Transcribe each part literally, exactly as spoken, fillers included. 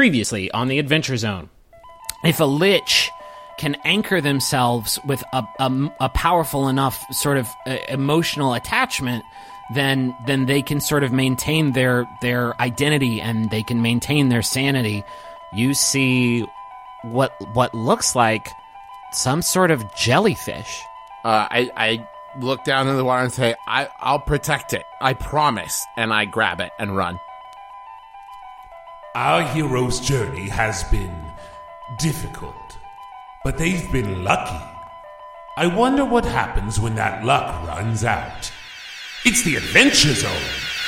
previously on the Adventure Zone. If a lich can anchor themselves with a, a, a powerful enough sort of uh, emotional attachment, then then they can sort of maintain their their identity and they can maintain their sanity. You see what what looks like some sort of jellyfish. Uh, I, I look down in the water and say, I, I'll protect it. I promise. And I grab it and run. Our hero's journey has been difficult, but they've been lucky. I wonder what happens when that luck runs out. It's the Adventure Zone.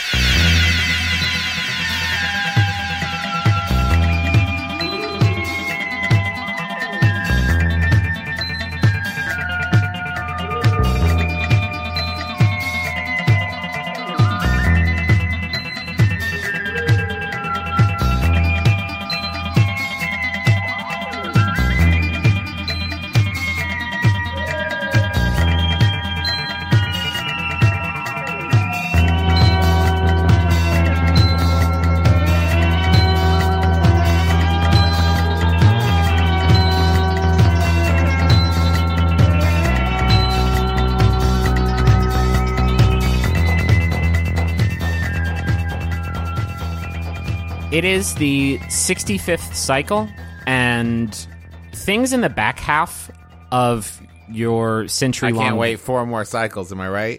It is the sixty-fifth cycle, and things in the back half of your century-long... I can't wait four more cycles, am I right?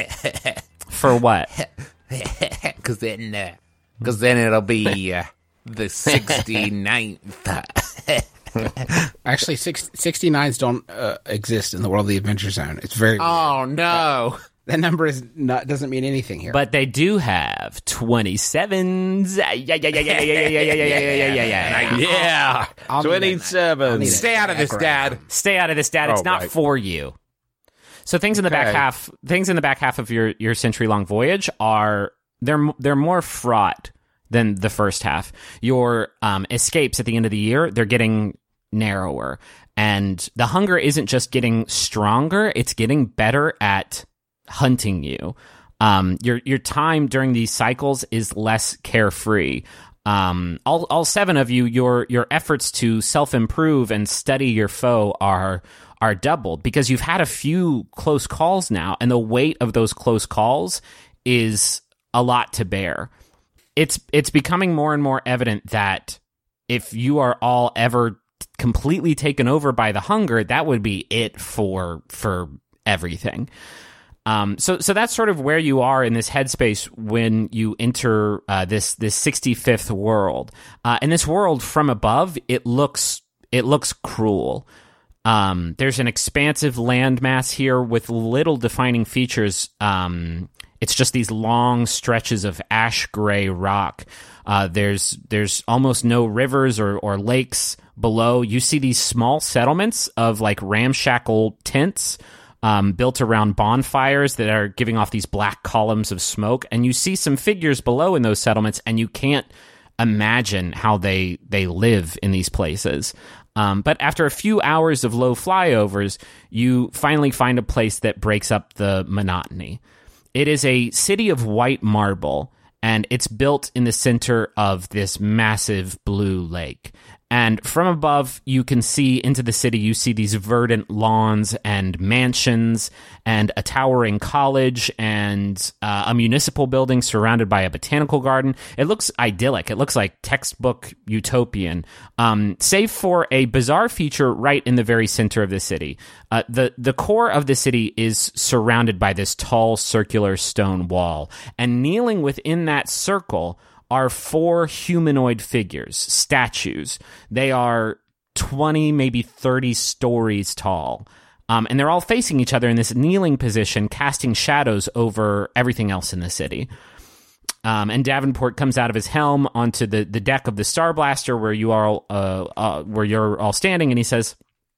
For what? Because then, uh, cause then it'll be uh, the sixty-ninth. Actually, six, sixty-nines don't uh, exist in the world of the Adventure Zone. It's very... Oh, no. That number is not doesn't mean anything here. But they do have twenty-sevens. Yeah, yeah, yeah, yeah, yeah, yeah, yeah, yeah, yeah, yeah, yeah, yeah. Yeah. I'll need twenty-seven. need a- Stay out of this, Dad. Stay out of this, Dad. It's Oh, not right. for you. So things in the back Okay. half, things in the back half of your, your century-long voyage are they're they're more fraught than the first half. Your um, escapes at the end of the year, they're getting narrower, and the hunger isn't just getting stronger; it's getting better at hunting you. Um, your your time during these cycles is less carefree. Um, all all seven of you, your your efforts to self improve and study your foe are are doubled because you've had a few close calls now, and the weight of those close calls is a lot to bear. It's it's becoming more and more evident that if you are all ever completely taken over by the hunger, that would be it for for everything. Um, so, so that's sort of where you are in this headspace when you enter uh, this this sixty-fifth world. Uh, in this world from above, it looks it looks cruel. Um, there's an expansive landmass here with little defining features. Um, it's just these long stretches of ash gray rock. Uh, there's there's almost no rivers or, or lakes below. You see these small settlements of like ramshackle tents. Um, built around bonfires that are giving off these black columns of smoke, and you see some figures below in those settlements, and you can't imagine how they they live in these places. Um, but after a few hours of low flyovers, you finally find a place that breaks up the monotony. It is a city of white marble, and it's built in the center of this massive blue lake. And from above, you can see into the city, you see these verdant lawns and mansions and a towering college and uh, a municipal building surrounded by a botanical garden. It looks idyllic. It looks like textbook utopian, um, save for a bizarre feature right in the very center of the city. Uh, the, the core of the city is surrounded by this tall circular stone wall, and kneeling within that circle are four humanoid figures, statues. They are twenty, maybe thirty stories tall. Um, and they're all facing each other in this kneeling position, casting shadows over everything else in the city. Um, and Davenport comes out of his helm onto the, the deck of the Star Blaster where you are all, uh, uh, where you're all standing, and he says,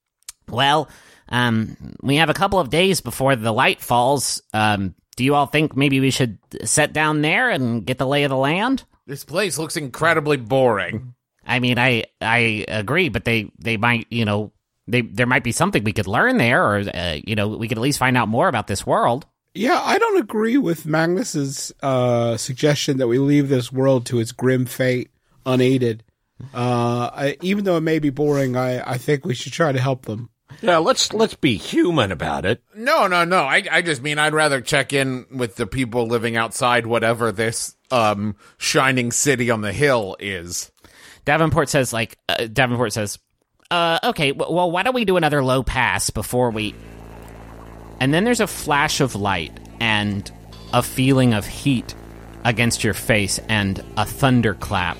"Well, um, we have a couple of days before the light falls. Um, do you all think maybe we should set down there and get the lay of the land?" This place looks incredibly boring. I mean, I I agree, but they, they might, you know, they there might be something we could learn there, or, uh, you know, we could at least find out more about this world. Yeah, I don't agree with Magnus's uh, suggestion that we leave this world to its grim fate unaided. Uh, I, even though it may be boring, I, I think we should try to help them. Yeah, let's let's be human about it. No, no, no. I, I just mean I'd rather check in with the people living outside whatever this um shining city on the hill is. Davenport says, like, uh, Davenport says, uh, okay, w- well, why don't we do another low pass before we... And then there's a flash of light and a feeling of heat against your face and a thunderclap.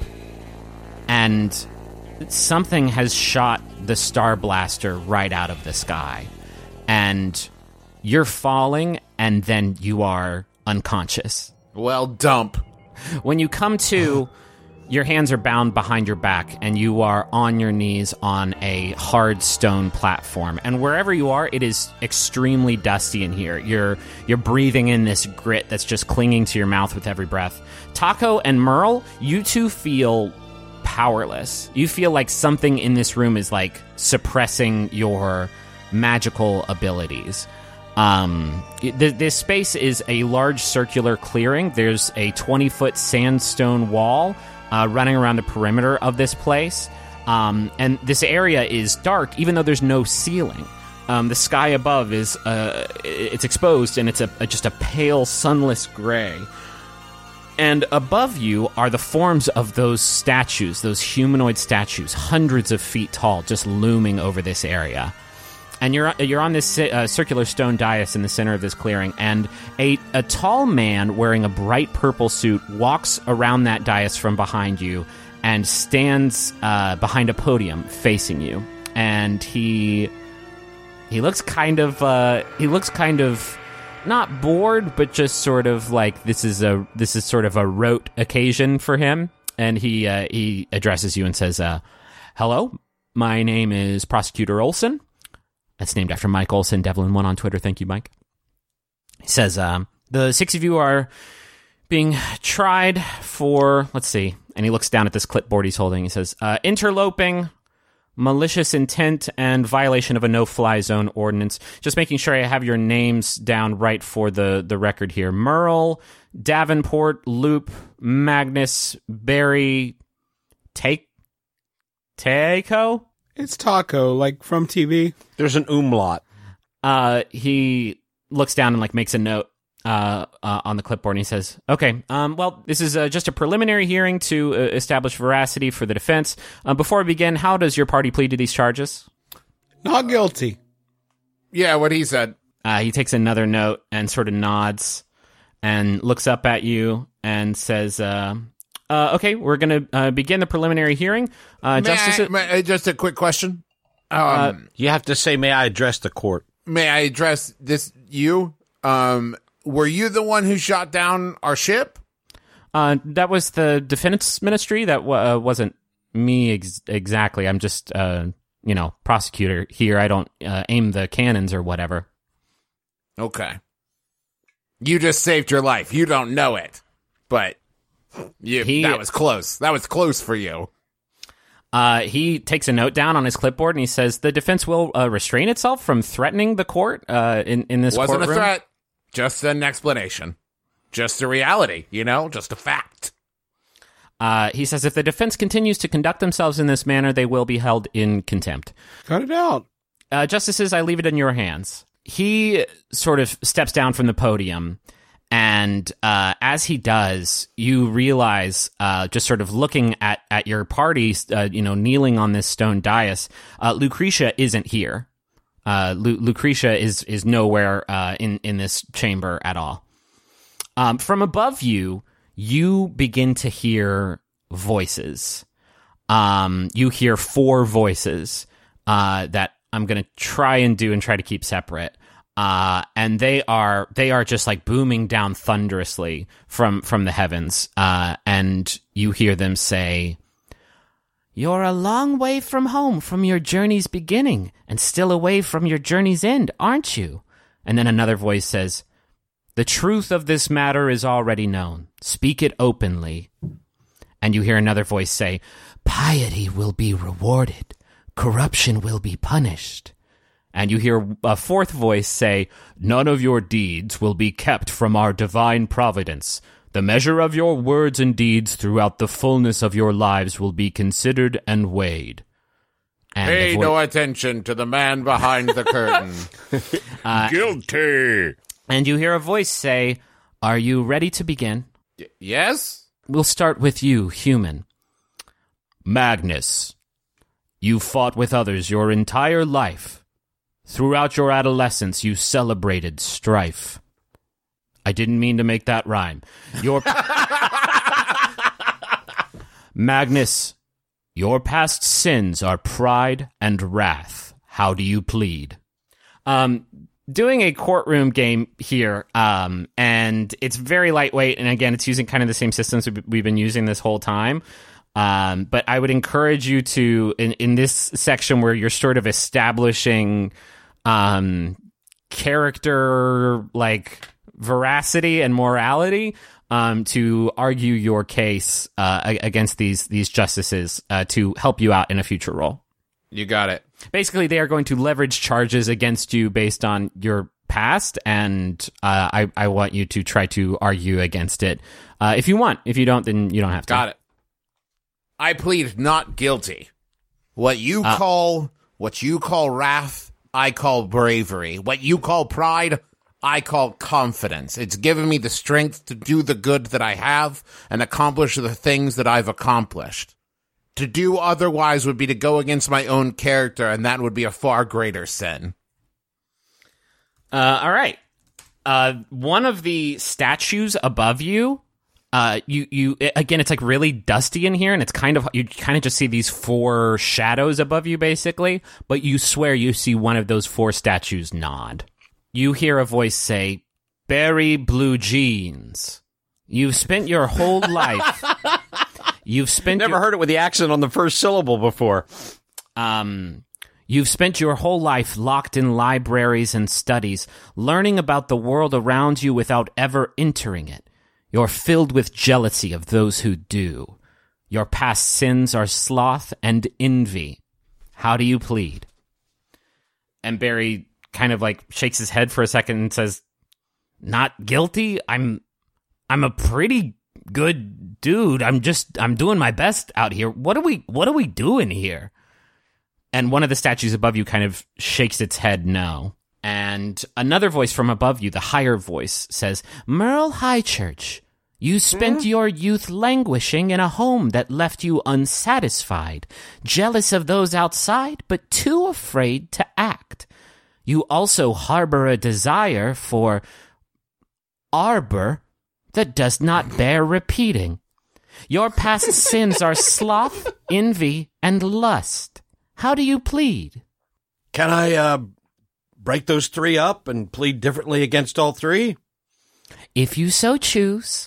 And something has shot the Star Blaster right out of the sky. And you're falling, and then you are unconscious. Well, dump. When you come to, your hands are bound behind your back, and you are on your knees on a hard stone platform. And wherever you are, it is extremely dusty in here. You're you're breathing in this grit that's just clinging to your mouth with every breath. Taco and Merle, you two feel powerless. You feel like something in this room is like suppressing your magical abilities. Um, th- this space is a large circular clearing. There's a twenty-foot sandstone wall uh, running around the perimeter of this place. Um, and this area is dark, even though there's no ceiling. Um, the sky above is uh, it's exposed, and it's a, a just a pale, sunless gray. And above you are the forms of those statues, those humanoid statues, hundreds of feet tall, just looming over this area. And you're you're on this uh, circular stone dais in the center of this clearing, and a, a tall man wearing a bright purple suit walks around that dais from behind you and stands uh, behind a podium facing you. And he he looks kind of uh, he looks kind of not bored, but just sort of like this is a this is sort of a rote occasion for him. And he uh, he addresses you and says, uh, "Hello, my name is Prosecutor Olson." That's named after Mike Olson, Devlin one on Twitter. Thank you, Mike. He says, um, the six of you are being tried for, let's see, and he looks down at this clipboard he's holding. He says, uh, interloping, malicious intent, and violation of a no-fly zone ordinance. Just making sure I have your names down right for the, the record here. Merle, Davenport, Loop, Magnus, Barry, Take, Taco? It's Taco, like from T V. There's an umlaut. Uh, he looks down and like makes a note uh, uh, on the clipboard, and he says, "Okay, um, well, this is uh, just a preliminary hearing to uh, establish veracity for the defense. Uh, before we begin, how does your party plead to these charges?" Not guilty. Yeah, what he said. Uh, he takes another note and sort of nods and looks up at you and says, uh, uh, "Okay, we're going to uh, begin the preliminary hearing." Uh, May Justice, I, may, uh, just a quick question. Um, Uh, You have to say, may I address the court? may I address this? You, um, were you the one who shot down our ship? uh, that was the defense ministry. That w- uh, wasn't me ex- exactly. I'm just, uh, you know, prosecutor here. I don't uh, aim the cannons or whatever. Okay. You just saved your life. You don't know it, but you, He- that was close. That was close for you. Uh, he takes a note down on his clipboard and he says the defense will uh, restrain itself from threatening the court uh, in, in this Wasn't courtroom. a threat, just an explanation. Just a reality, you know, just a fact. Uh, he says if the defense continues to conduct themselves in this manner, they will be held in contempt. Cut it out. Uh, Justices, I leave it in your hands. He sort of steps down from the podium, and uh, as he does, you realize, uh, just sort of looking at, at your party, uh, you know, kneeling on this stone dais, uh, Lucretia isn't here. Uh, Lu- Lucretia is is nowhere uh, in, in this chamber at all. Um, from above you, you begin to hear voices. Um, you hear four voices uh, that I'm going to try and do and try to keep separate. Uh, and they are they are just like booming down thunderously from from the heavens. Uh, and you hear them say, "You're a long way from home from your journey's beginning, and still away from your journey's end, aren't you?" And then another voice says, "The truth of this matter is already known. Speak it openly." And you hear another voice say, "Piety will be rewarded. Corruption will be punished." And you hear a fourth voice say, "None of your deeds will be kept from our divine providence. The measure of your words and deeds throughout the fullness of your lives will be considered and weighed. And Pay vo- no attention to the man behind the curtain. Guilty. And you hear a voice say, "Are you ready to begin?" Y- yes? We'll start with you, human. Magnus, you fought with others your entire life. Throughout your adolescence, you celebrated strife. I didn't mean to make that rhyme. Your Magnus, your past sins are pride and wrath. How do you plead? Um, doing a courtroom game here, um, and it's very lightweight, and again, it's using kind of the same systems we've we've been using this whole time. Um, but I would encourage you to, in, in this section where you're sort of establishing um, character, like, veracity and morality, um, to argue your case uh, against these these justices uh, to help you out in a future role. You got it. Basically, they are going to leverage charges against you based on your past, and uh, I, I want you to try to argue against it uh, if you want. If you don't, then you don't have to. Got it. I plead not guilty. What you Uh, call what you call wrath, I call bravery. What you call pride, I call confidence. It's given me the strength to do the good that I have and accomplish the things that I've accomplished. To do otherwise would be to go against my own character, and that would be a far greater sin. Uh, all right. Uh, one of the statues above you, uh, you, you, again, it's like really dusty in here, and it's kind of, you kind of just see these four shadows above you, basically, but you swear you see one of those four statues nod. You hear a voice say, "Barry Blue Jeans, you've spent your whole life, you've spent Never your, heard it with the accent on the first syllable before. Um, you've spent your whole life locked in libraries and studies, learning about the world around you without ever entering it. You're filled with jealousy of those who do. Your past sins are sloth and envy. How do you plead?" And Barry kind of like shakes his head for a second and says, "Not guilty. I'm, I'm a pretty good dude. I'm just, I'm doing my best out here. What are we, what are we doing here?" And one of the statues above you kind of shakes its head no. And another voice from above you, the higher voice, says, "Merle Highchurch, you spent your youth languishing in a home that left you unsatisfied, jealous of those outside, but too afraid to act. You also harbor a desire for arbor that does not bear repeating. Your past sins are sloth, envy, and lust. How do you plead?" Can I uh, break those three up and plead differently against all three? "If you so choose."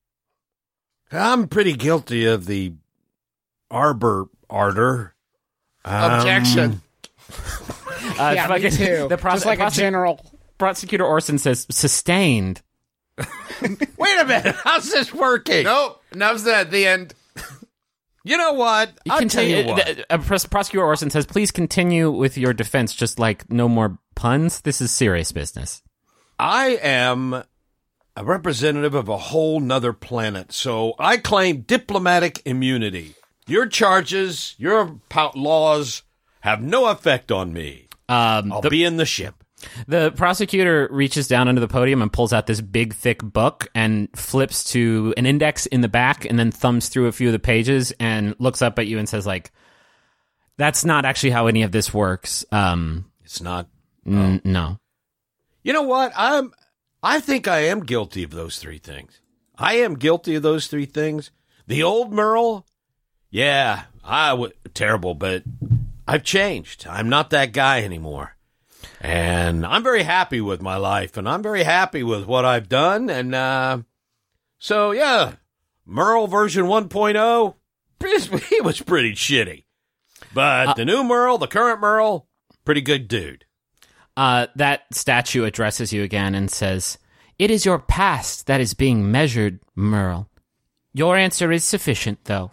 I'm pretty guilty of the arbor ardor. Um, Objection. Uh, yeah, me fucking- too. The prose- Just like a prose- general. prosecutor Orson says, "Sustained." Wait a minute. How's this working? Nope. Nubs at the end. You know what? I'll tell you Continue- what. uh, uh, pros- Prosecutor Orson says, "Please continue with your defense, just like no more puns. This is serious business." I am a representative of a whole nother planet, so I claim diplomatic immunity. Your charges, your pow- laws have no effect on me. Um, I'll the, be in the ship. the prosecutor reaches down under the podium and pulls out this big, thick book and flips to an index in the back and then thumbs through a few of the pages and looks up at you and says, like, "That's not actually how any of this works. Um, It's not. n- no." You know what? I'm. I think I am guilty of those three things. I am guilty of those three things. The old Merle, yeah, I was terrible, but I've changed. I'm not that guy anymore. And I'm very happy with my life, and I'm very happy with what I've done. And uh, so, yeah, Merle version one point oh, he was pretty shitty. But Uh, the new Merle, the current Merle, pretty good dude. Uh, that statue addresses you again and says, "It is your past that is being measured, Merle. Your answer is sufficient, though."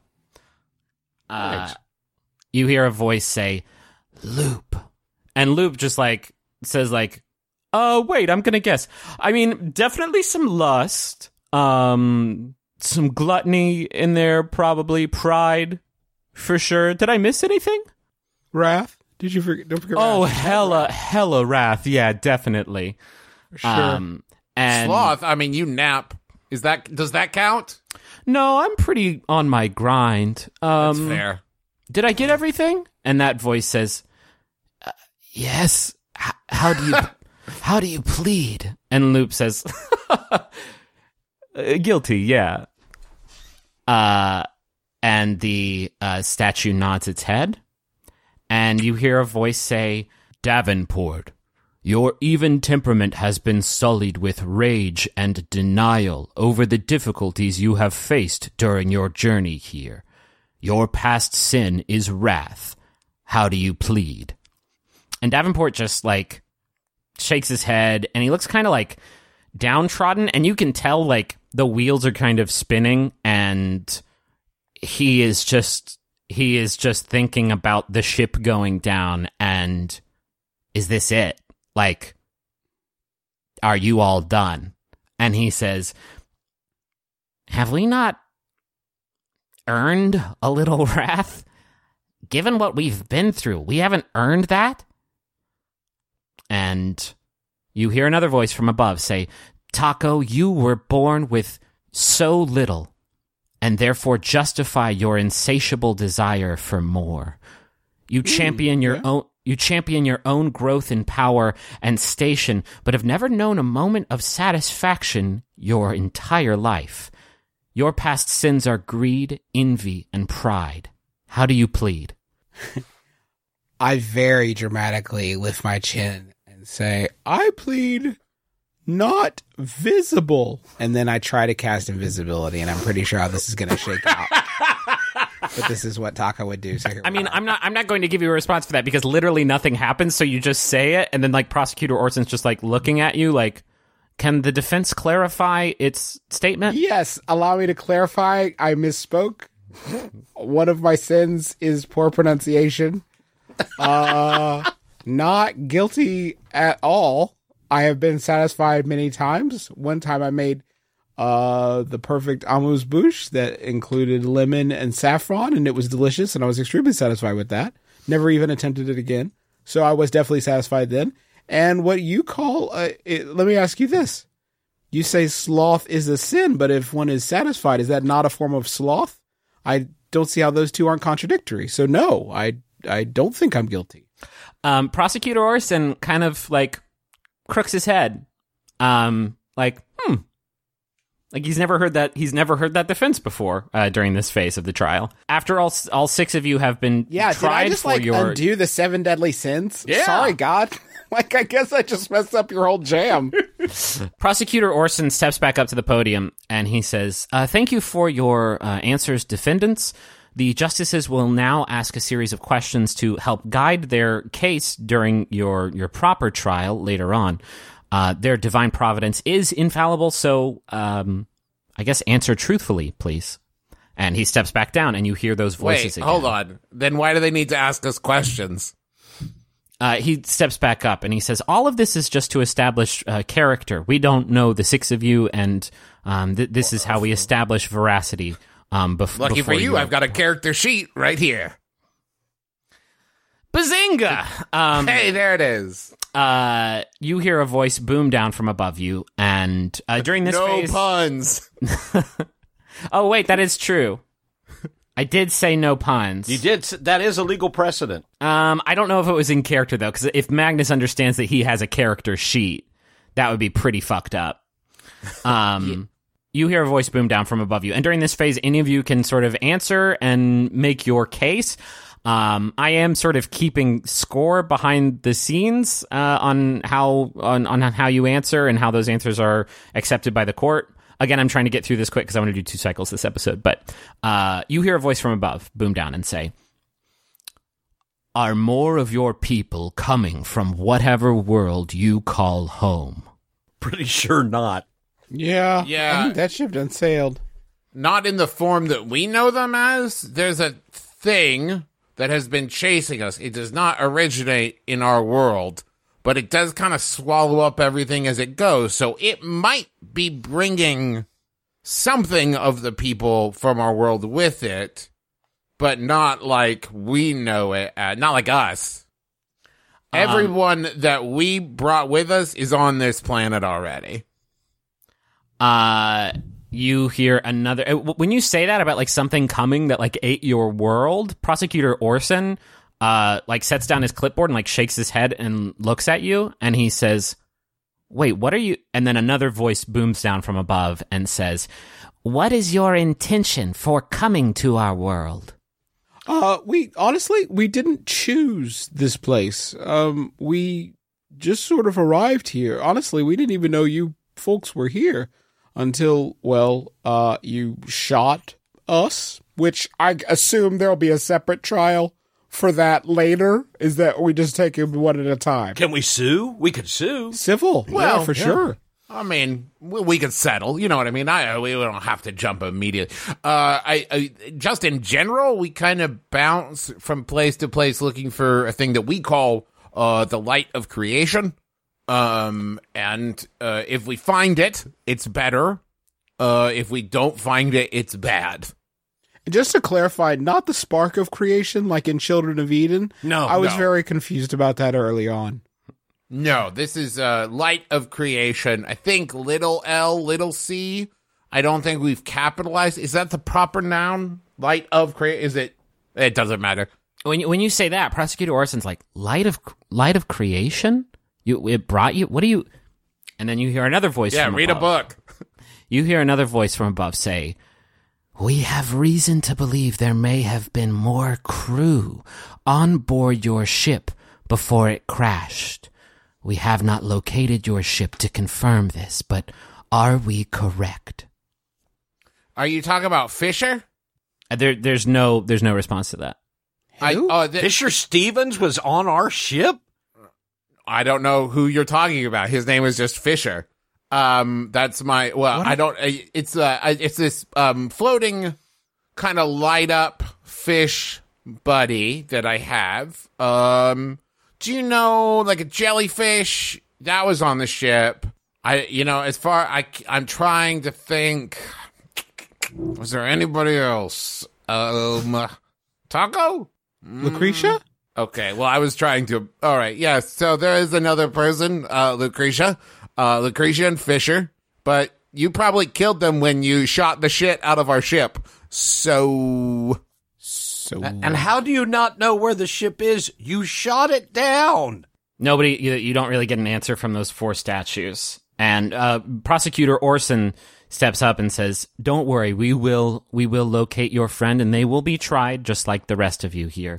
Uh, Thanks. you hear a voice say, "Loop." And Loop just, like, says, like, "Uh, wait, I'm gonna guess. I mean, definitely some lust. Um, some gluttony in there, probably pride, for sure. Did I miss anything? Wrath? Did you forget? Don't forget. Oh, Wrath. hella, hella wrath. Yeah, definitely. Sure. Um, and Sloth, I mean, you nap. Is that does that count? no, I'm pretty on my grind. Um, That's fair. Did I get everything? And that voice says, uh, "Yes." H- how do you, how do you plead? And Loop says, uh, "Guilty." Yeah. Uh, and the uh, statue nods its head, and you hear a voice say, "Davenport, your even temperament has been sullied with rage and denial over the difficulties you have faced during your journey here. Your past sin is wrath. How do you plead?" And Davenport just, like, shakes his head, and he looks kind of, like, downtrodden, and you can tell, like, the wheels are kind of spinning, and he is just, he is just thinking about the ship going down, and is this it? Like, are you all done? And he says, "Have we not earned a little wrath? Given what we've been through, we haven't earned that?" And you hear another voice from above say, "Taco, you were born with so little, and therefore justify your insatiable desire for more. You champion your yeah. own you champion your own growth in power and station, but have never known a moment of satisfaction your entire life. Your past sins are greed, envy, and pride. How do you plead?" I very dramatically lift my chin and say, "I plead not visible." And then I try to cast invisibility, and I'm pretty sure how this is going to shake out. But this is what Taka would do. So here I we mean, are. I'm not I'm not going to give you a response for that because literally nothing happens, so you just say it, and then like Prosecutor Orson's just like looking at you like, can the defense clarify its statement? Yes, allow me to clarify. I misspoke. One of my sins is poor pronunciation. Uh, not guilty at all. I have been satisfied many times. One time I made uh, the perfect amuse-bouche that included lemon and saffron, and it was delicious, and I was extremely satisfied with that. Never even attempted it again. So I was definitely satisfied then. And what you call, uh, it, let me ask you this. You say sloth is a sin, but if one is satisfied, is that not a form of sloth? I don't see how those two aren't contradictory. So no, I I don't think I'm guilty. Um, Prosecutor Orson kind of like crooks his head, um, like hmm, like he's never heard that he's never heard that defense before uh, during this phase of the trial. After all, all six of you have been Yeah, tried did I just for like your undo the seven deadly sins? Yeah. Sorry, God. Like, I guess I just messed up your whole jam. Prosecutor Orson steps back up to the podium and he says, uh, "Thank you for your uh, answers, defendants. The justices will now ask a series of questions to help guide their case during your, your proper trial later on. Uh, their divine providence is infallible, so um, I guess answer truthfully, please." And he steps back down, and you hear those voices Wait, again. hold on. Then why do they need to ask us questions? Uh, he steps back up and he says, "All of this is just to establish uh, character. We don't know the six of you, and um, th- this is how we establish veracity." Um, bef- Lucky before for you, I've got a character sheet right here. Bazinga! Um, Hey, there it is. uh, you hear a voice boom down from above you, and uh, during this no phase, puns. oh wait, that is true. I did say no puns. You did. s- That is a legal precedent. Um, I don't know if it was in character though, because if Magnus understands that he has a character sheet, that would be pretty fucked up. Um, you hear a voice boom down from above you, and during this phase, any of you can sort of answer and make your case. Um, I am sort of keeping score behind the scenes uh, on how on, on how you answer and how those answers are accepted by the court. Again, I'm trying to get through this quick because I want to do two cycles this episode. But uh, you hear a voice from above boom down and say, "Are more of your people coming from whatever world you call home?" Pretty sure not. Yeah. Yeah. I think that ship done sailed. Not in the form that we know them as. There's a thing that has been chasing us. It does not originate in our world, but it does kind of swallow up everything as it goes. So it might be bringing something of the people from our world with it, but not like we know it, uh, not like us. Um, Everyone that we brought with us is on this planet already. Uh, you hear another... uh, When you say that about, like, something coming that, like, ate your world, Prosecutor Orson, uh, like, sets down his clipboard and, like, shakes his head and looks at you, and he says, wait, what are you... And then another voice booms down from above and says, what is your intention for coming to our world? Uh, we honestly we didn't choose this place. Um, we just sort of arrived here. Honestly, we didn't even know you folks were here until, well, uh, you shot us, which I assume there'll be a separate trial for that later. Is that we just take them one at a time? Can we sue? We could sue. Civil, Well, yeah, for yeah. sure. I mean, we, we could settle. You know what I mean? I we don't have to jump immediately. Uh, I, I just in general, we kind of bounce from place to place looking for a thing that we call uh the light of creation. Um, and uh, if we find it, it's better. Uh, if we don't find it, it's bad. Just to clarify, not the spark of creation like in Children of Eden. No, I was no. very confused about that early on. No, this is uh, light of creation. I think little L, little C. I don't think we've capitalized. Is that the proper noun? Light of creation? Is it? It doesn't matter. When you, when you say that, Prosecutor Orson's like, light of light of creation? You It brought you... What do you... And then you hear another voice Yeah, from read above. a book. You hear another voice from above say, we have reason to believe there may have been more crew on board your ship before it crashed. We have not located your ship to confirm this, but are we correct? Are you talking about Fisher? Uh, There, there's no, there's no response to that. I, Who? oh, th- Fisher Stevens was on our ship? I don't know who you're talking about. His name is just Fisher. Um, that's my, well, I don't, uh, it's, uh, I- it's this, um, floating kind of light up fish buddy that I have. Um, do you know, like a jellyfish that was on the ship? I, you know, as far, I, I'm trying to think, was there anybody else? Um, Taco? Lucretia? Okay, well, I was trying to. All right, yes. So there is another person, uh, Lucretia, uh, Lucretia and Fisher, but you probably killed them when you shot the shit out of our ship. So, So And how do you not know where the ship is? You shot it down. Nobody, you, you don't really get an answer from those four statues. And uh, Prosecutor Orson steps up and says, "Don't worry, we will, we will locate your friend, and they will be tried just like the rest of you here."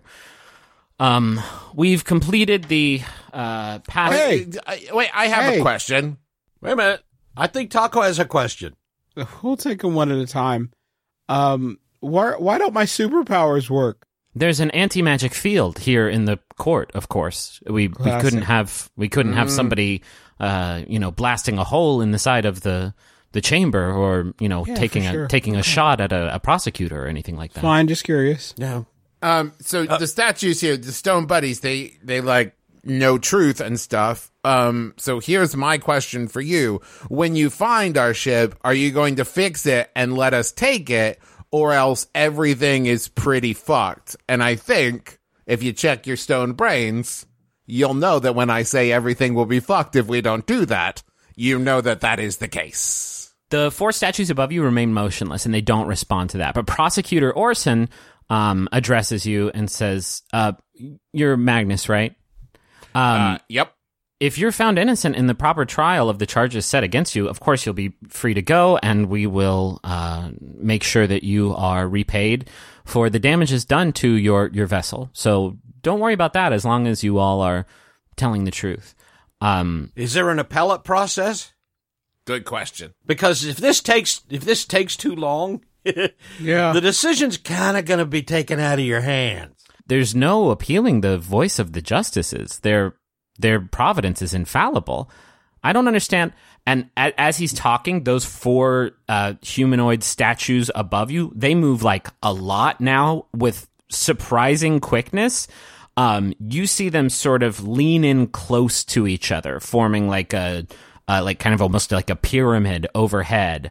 Um, we've completed the uh, past. Hey! I- wait, I have Hey. a question. Wait a minute. I think Taco has a question. we'll take them one at a time. Um, why why don't my superpowers work? There's an anti-magic field here in the court. Of course, we we Classic. couldn't have we couldn't have somebody, uh, you know, blasting a hole in the side of the the chamber, or you know, Yeah, taking for a sure. taking a shot at a, a prosecutor or anything like that. Fine, just curious. Yeah. Um, so the statues here, the stone buddies, they they like know truth and stuff. Um, so here's my question for you: when you find our ship, are you going to fix it and let us take it, or else everything is pretty fucked? And I think if you check your stone brains, you'll know that when I say everything will be fucked if we don't do that, you know that that is the case. The four statues above you remain motionless, and they don't respond to that. But Prosecutor Orson um, addresses you and says, uh, "You're Magnus, right? Um, Uh, yep. if you're found innocent in the proper trial of the charges set against you, of course you'll be free to go, and we will uh, make sure that you are repaid for the damages done to your, your vessel. So don't worry about that as long as you all are telling the truth." Um, Is there an appellate process? Good question. Because if this takes if this takes too long, Yeah. the decision's kind of going to be taken out of your hands. there's no appealing the voice of the justices. Their their providence is infallible. I don't understand. And a, as he's talking, those four uh, humanoid statues above you, they move like a lot now with surprising quickness. Um, you see them sort of lean in close to each other, forming like a uh, like kind of almost like a pyramid overhead.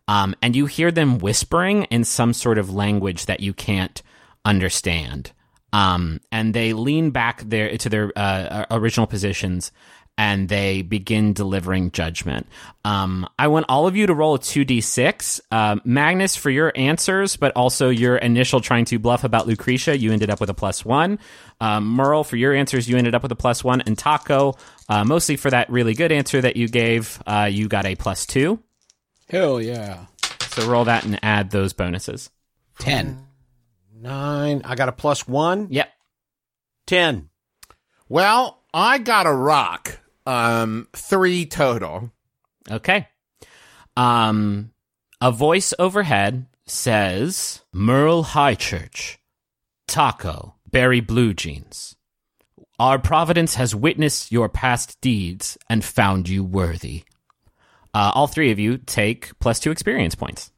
Um, and you hear them whispering in some sort of language that you can't understand. Um, and they lean back there to their uh, original positions, and they begin delivering judgment. Um, I want all of you to roll a two d six. Uh, Magnus, for your answers, but also your initial trying to bluff about Lucretia, you ended up with a plus one. Um, Merle, for your answers, you ended up with a plus one. And Taco, uh, mostly for that really good answer that you gave, uh, you got a plus two. Hell yeah. So roll that and add those bonuses. Ten. Nine. I got a plus one. Yep. Ten. Well, I got a rock. Um, three total. Okay. Um, a voice overhead says, Merle Highchurch, Taco, Barry Blue Jeans. Our providence has witnessed your past deeds and found you worthy. Uh, all three of you take plus two experience points.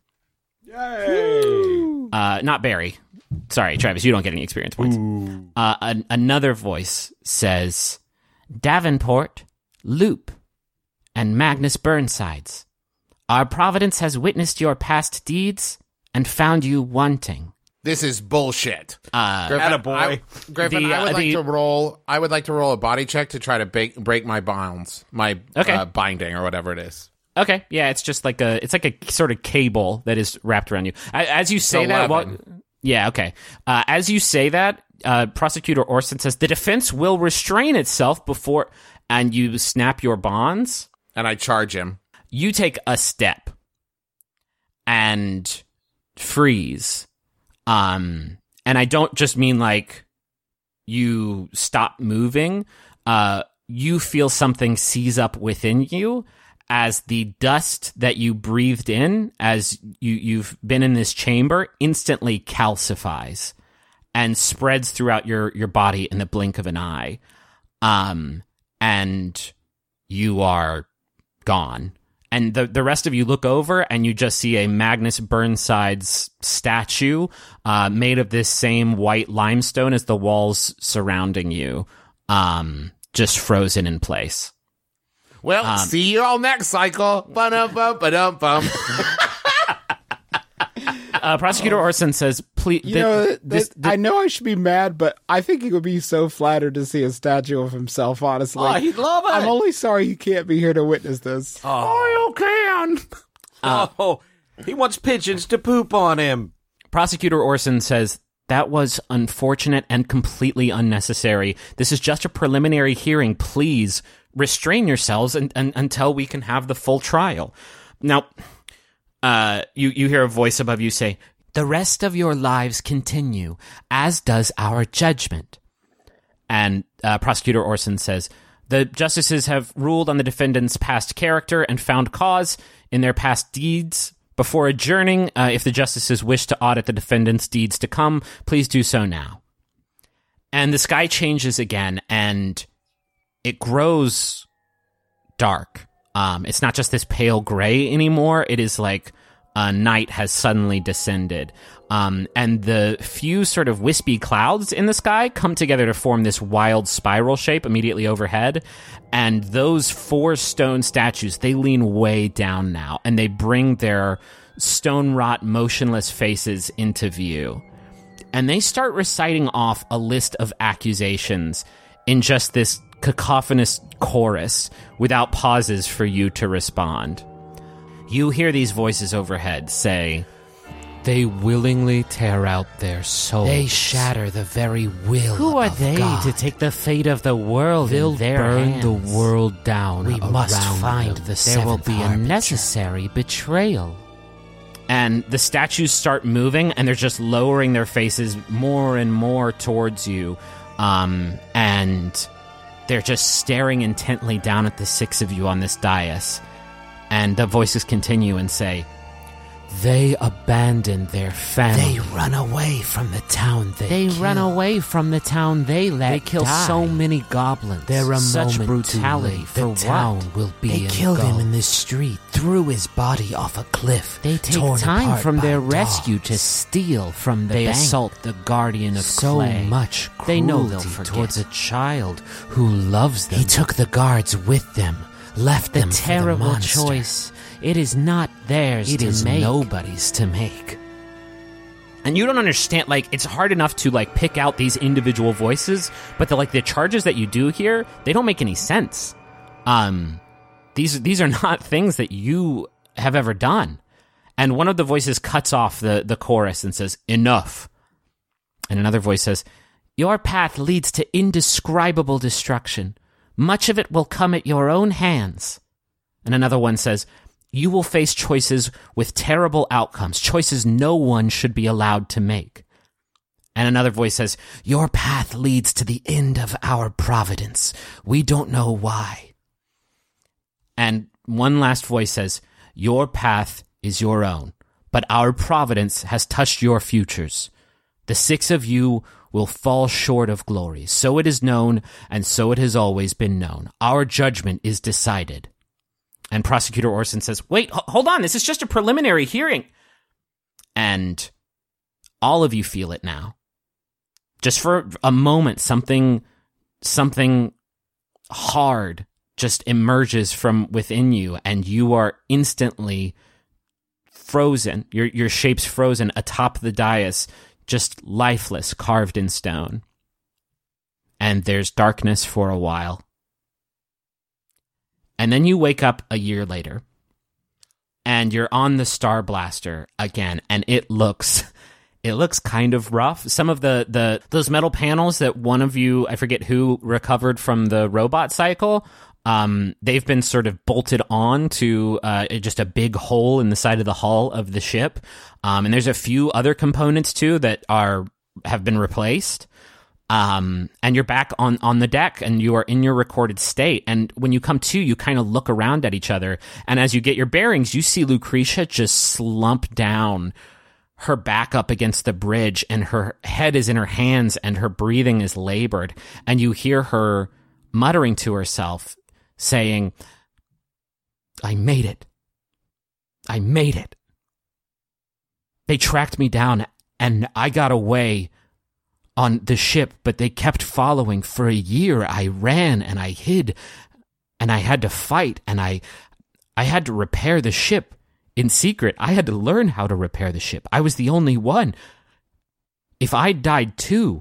Yay! Uh, not Barry. Sorry, Travis, you don't get any experience points. Uh, an- another voice says, Davenport, Loop, and Magnus Burnsides. Our providence has witnessed your past deeds and found you wanting. This is bullshit. Uh, Griffin, attaboy. I, Griffin, The, I would uh, like the- to roll. I would like to roll a body check to try to break break my bonds, my Okay. uh, binding or whatever it is. Okay, yeah, it's just like a, it's like a sort of cable that is wrapped around you. A- As you say that, well, eleven. yeah, okay. Uh, as you say that, uh, Prosecutor Orson says the defense will restrain itself before, and you snap your bonds. And I charge him. You take a step and freeze. Um, and I don't just mean like you stop moving. Uh, you feel something seize up within you as the dust that you breathed in as you, you've been in this chamber instantly calcifies and spreads throughout your, your body in the blink of an eye. Um, and you are gone. And the, the rest of you look over and you just see a Magnus Burnsides statue uh, made of this same white limestone as the walls surrounding you, um, just frozen in place. Well, Um, see you all next cycle. Ba-dum-bum, ba-dum-bum. Uh, Prosecutor Orson says, "Please." You know, that, I know I should be mad, but I think he would be so flattered to see a statue of himself, honestly. Oh, he'd love it. I'm only sorry he can't be here to witness this. Oh, you can. oh, he wants pigeons to poop on him. Prosecutor Orson says, that was unfortunate and completely unnecessary. This is just a preliminary hearing. Please restrain yourselves and, and, until we can have the full trial. Now, uh, you, you hear a voice above you say, the rest of your lives continue, as does our judgment. And uh, Prosecutor Orson says, the justices have ruled on the defendant's past character and found cause in their past deeds. Before adjourning, uh, if the justices wish to audit the defendant's deeds to come, please do so now. And the sky changes again, and it grows dark. Um, it's not just this pale gray anymore. It is like uh, night has suddenly descended. Um, and the few sort of wispy clouds in the sky come together to form this wild spiral shape immediately overhead. And those four stone statues, they lean way down now, and they bring their stone-wrought, motionless faces into view. And they start reciting off a list of accusations in just this cacophonous chorus without pauses for you to respond. You hear these voices overhead say, they willingly tear out their souls. They shatter the very will Who are of they God. to take the fate of the world They'll in their burn hands? the world down. We must around find them. the There will seventh be a harbinger. necessary betrayal. And the statues start moving, and they're just lowering their faces more and more towards you. Um, and they're just staring intently down at the six of you on this dais. And the voices continue and say, they abandoned their family. They run away from the town they They kill. run away from the town they let They kill die. so many goblins. They're a Such moment brutality too late. for The what? town will be They in killed him gulf. in this street, threw his body off a cliff. They take torn time apart from by their dogs. rescue to steal from the They bank. assault the guardian of So clay. much They know they'll cruelty forget. towards a child who loves them. He took the guards with them, left The them for the terrible monster. choice. It is not theirs It to is make. nobody's to make. And you don't understand, like, it's hard enough to, like, pick out these individual voices, but the, like, the charges that you do here, they don't make any sense. Um, these, these are not things that you have ever done. And one of the voices cuts off the, the chorus and says, enough. And another voice says, your path leads to indescribable destruction. Much of it will come at your own hands. And another one says, you will face choices with terrible outcomes, choices no one should be allowed to make. And another voice says, your path leads to the end of our providence. We don't know why. And one last voice says, your path is your own, but our providence has touched your futures. The six of you will fall short of glory. So it is known, and so it has always been known. Our judgment is decided. And Prosecutor Orson says, wait, h- hold on, this is just a preliminary hearing. And all of you feel it now. Just for a moment, something, something hard just emerges from within you, and you are instantly frozen. Your, your shape's frozen atop the dais, just lifeless, carved in stone. And there's darkness for a while. And then you wake up a year later, and you're on the Star Blaster again, and it looks, it looks kind of rough. Some of the, the those metal panels that one of you, I forget who, recovered from the robot cycle, um, they've been sort of bolted on to uh, just a big hole in the side of the hull of the ship. Um, and there's a few other components too that are have been replaced. Um, and you're back on, on the deck, and you are in your recorded state. And when you come to, you kind of look around at each other. And as you get your bearings, you see Lucretia just slump down, her back up against the bridge, and her head is in her hands, and her breathing is labored. And you hear her muttering to herself, saying, I made it. I made it. They tracked me down, and I got away on the ship, but they kept following for a year. I ran and I hid, and I had to fight, and I I had to repair the ship in secret. I had to learn how to repair the ship. I was the only one. If I died too,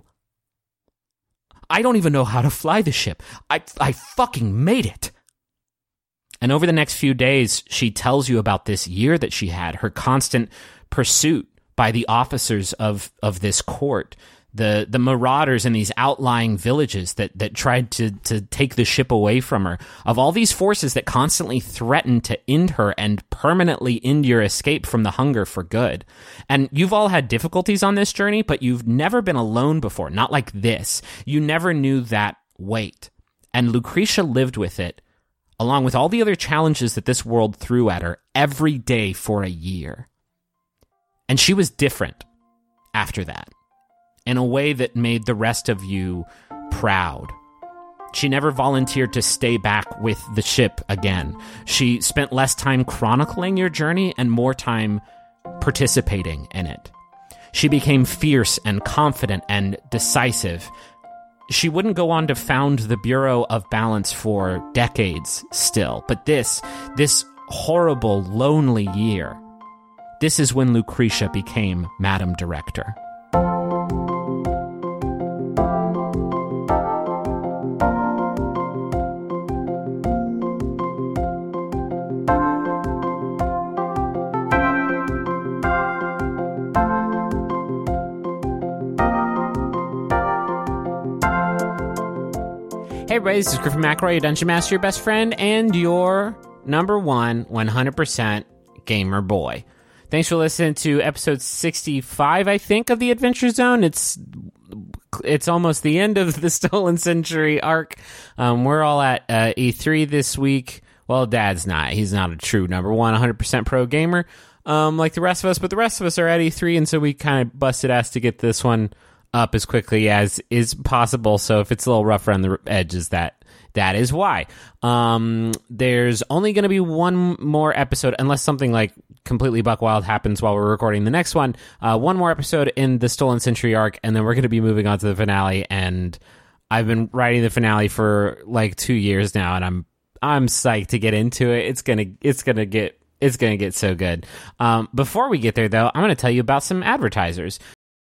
I don't even know how to fly the ship. I I fucking made it. And over the next few days, she tells you about this year that she had, her constant pursuit by the officers of, of this court, the the marauders in these outlying villages that, that tried to, to take the ship away from her, of all these forces that constantly threatened to end her and permanently end your escape from the hunger for good. And you've all had difficulties on this journey, but you've never been alone before, not like this. You never knew that weight. And Lucretia lived with it, along with all the other challenges that this world threw at her every day for a year. And she was different after that, in a way that made the rest of you proud. She never volunteered to stay back with the ship again. She spent less time chronicling your journey and more time participating in it. She became fierce and confident and decisive. She wouldn't go on to found the Bureau of Balance for decades still, but this, this horrible, lonely year, this is when Lucretia became Madam Director. Hey everybody, this is Griffin McElroy, your Dungeon Master, your best friend, and your number one one hundred percent gamer boy. Thanks for listening to episode sixty-five, I think, of the Adventure Zone. It's it's almost the end of the Stolen Century arc. Um, we're all at uh, E three this week. Well, Dad's not. He's not a true number one one hundred percent pro gamer um, like the rest of us, but the rest of us are at E three, and so we kind of busted ass to get this one up as quickly as is possible. So if it's a little rough around the edges, that that is why. Um, there's only going to be one more episode, unless something like completely buck wild happens while we're recording the next one. Uh, one more episode in the Stolen Century arc, and then we're going to be moving on to the finale. And I've been writing the finale for like two years now, and I'm I'm psyched to get into it. It's gonna it's gonna get it's gonna get so good. Um, before we get there, though, I'm gonna tell you about some advertisers.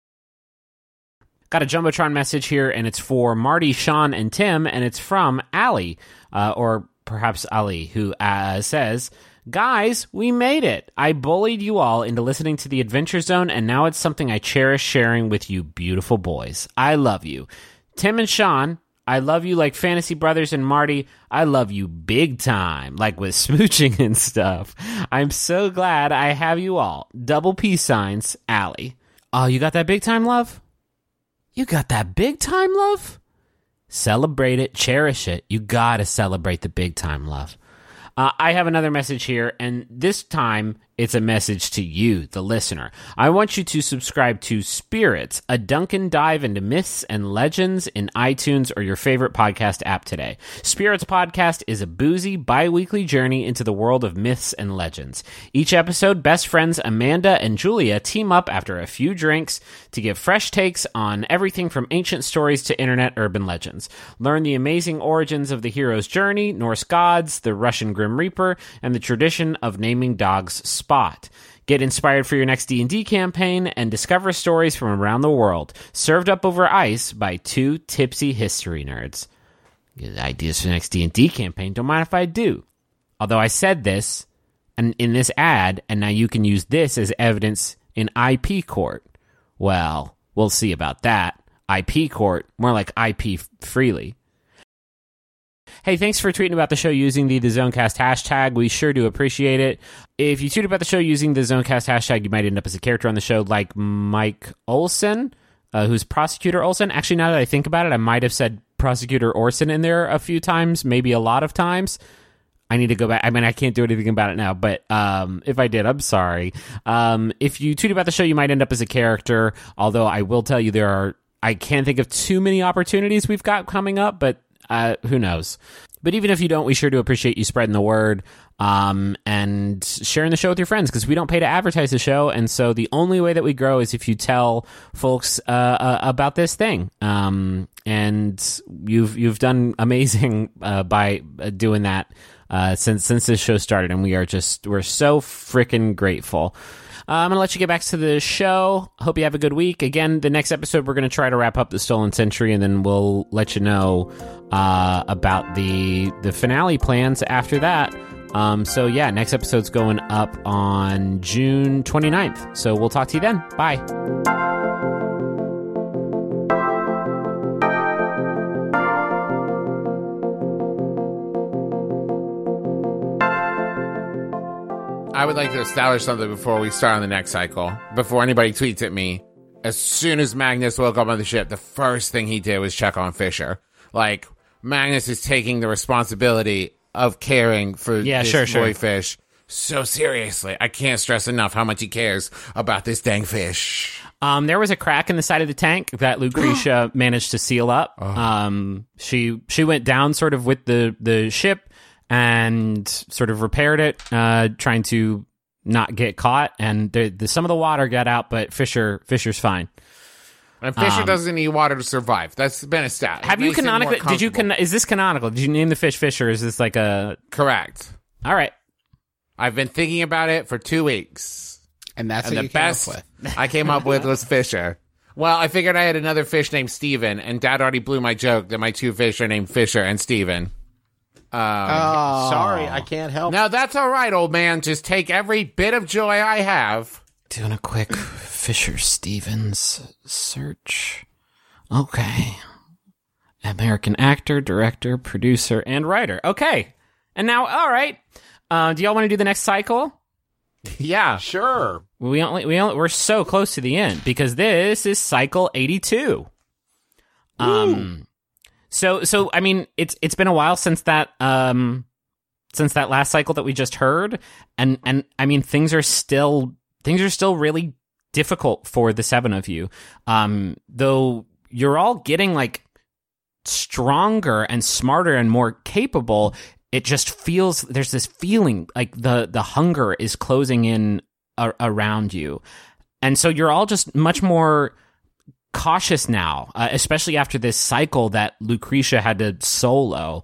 Got a Jumbotron message here, and it's for Marty, Sean, and Tim, and it's from Ali, uh, or perhaps Ali, who uh, says, "Guys, we made it. I bullied you all into listening to the Adventure Zone, and now it's something I cherish sharing with you beautiful boys. I love you. Tim and Sean, I love you like fantasy brothers, and Marty, I love you big time, like with smooching and stuff. I'm so glad I have you all. Double peace signs, Ali." Oh, you got that big time love? You got that big time love? Celebrate it, cherish it. You gotta celebrate the big time love. Uh, I have another message here, and this time it's a message to you, the listener. I want you to subscribe to Spirits, a Duncan dive into myths and legends in iTunes or your favorite podcast app today. Spirits Podcast is a boozy, bi-weekly journey into the world of myths and legends. Each episode, best friends Amanda and Julia team up after a few drinks to give fresh takes on everything from ancient stories to internet urban legends. Learn the amazing origins of the hero's journey, Norse gods, the Russian Grim Reaper, and the tradition of naming dogs Spot. Get inspired for your next D and D campaign and discover stories from around the world, served up over ice by two tipsy history nerds. Get ideas for the next D and D campaign? Don't mind if I do. Although I said this and in this ad, and now you can use this as evidence in I P court. Well, we'll see about that. I P court, more like I P freely. Hey, thanks for tweeting about the show using the, the Zonecast hashtag. We sure do appreciate it. If you tweet about the show using the Zonecast hashtag, you might end up as a character on the show like Mike Olson, uh, who's Prosecutor Olson. Actually, now that I think about it, I might have said Prosecutor Orson in there a few times, maybe a lot of times. I need to go back. I mean, I can't do anything about it now, but um, if I did, I'm sorry. Um, if you tweet about the show, you might end up as a character, although I will tell you there are, I can't think of too many opportunities we've got coming up, but Uh, who knows? But even if you don't, we sure do appreciate you spreading the word um, and sharing the show with your friends, because we don't pay to advertise the show, and so the only way that we grow is if you tell folks uh, uh, about this thing. Um, and you've you've done amazing uh, by doing that uh, since since this show started, and we are just we're so freaking grateful. Uh, I'm going to let you get back to the show. Hope you have a good week. Again, the next episode, we're going to try to wrap up the Stolen Century, and then we'll let you know uh, about the the finale plans after that. Um, so, yeah, next episode's going up on June twenty-ninth. So we'll talk to you then. Bye. I would like to establish something before we start on the next cycle. Before anybody tweets at me, as soon as Magnus woke up on the ship, the first thing he did was check on Fisher. Like, Magnus is taking the responsibility of caring for yeah, this sure, boy sure. fish so seriously. I can't stress enough how much he cares about this dang fish. Um, there was a crack in the side of the tank that Lucretia managed to seal up. Oh. Um, she she went down sort of with the, the ship and sort of repaired it, uh, trying to not get caught. And the, the, some of the water got out, but Fisher Fisher's fine. And Fisher um, doesn't need water to survive. That's been a stat. Have you canonically? Did you? Can, is this canonical? Did you name the fish Fisher? Is this like a correct? All right. I've been thinking about it for two weeks, and that's and what the you came best up with. I came up with was Fisher. Well, I figured I had another fish named Steven, and Dad already blew my joke that my two fish are named Fisher and Steven. Um, oh. Sorry, I can't help. No, that's all right, old man. Just take every bit of joy I have. Doing a quick Fisher Stevens search. Okay. American actor, director, producer, and writer. Okay. And now, all right. Uh, do y'all want to do the next cycle? Yeah, Sure. We only we only we're so close to the end because this is cycle eighty-two. Um. So, so I mean, it's it's been a while since that um, since that last cycle that we just heard, and and I mean, things are still things are still really difficult for the seven of you. Um, though you're all getting like stronger and smarter and more capable, it just feels there's this feeling like the the hunger is closing in a- around you, and so you're all just much more cautious now, uh, especially after this cycle that Lucretia had to solo.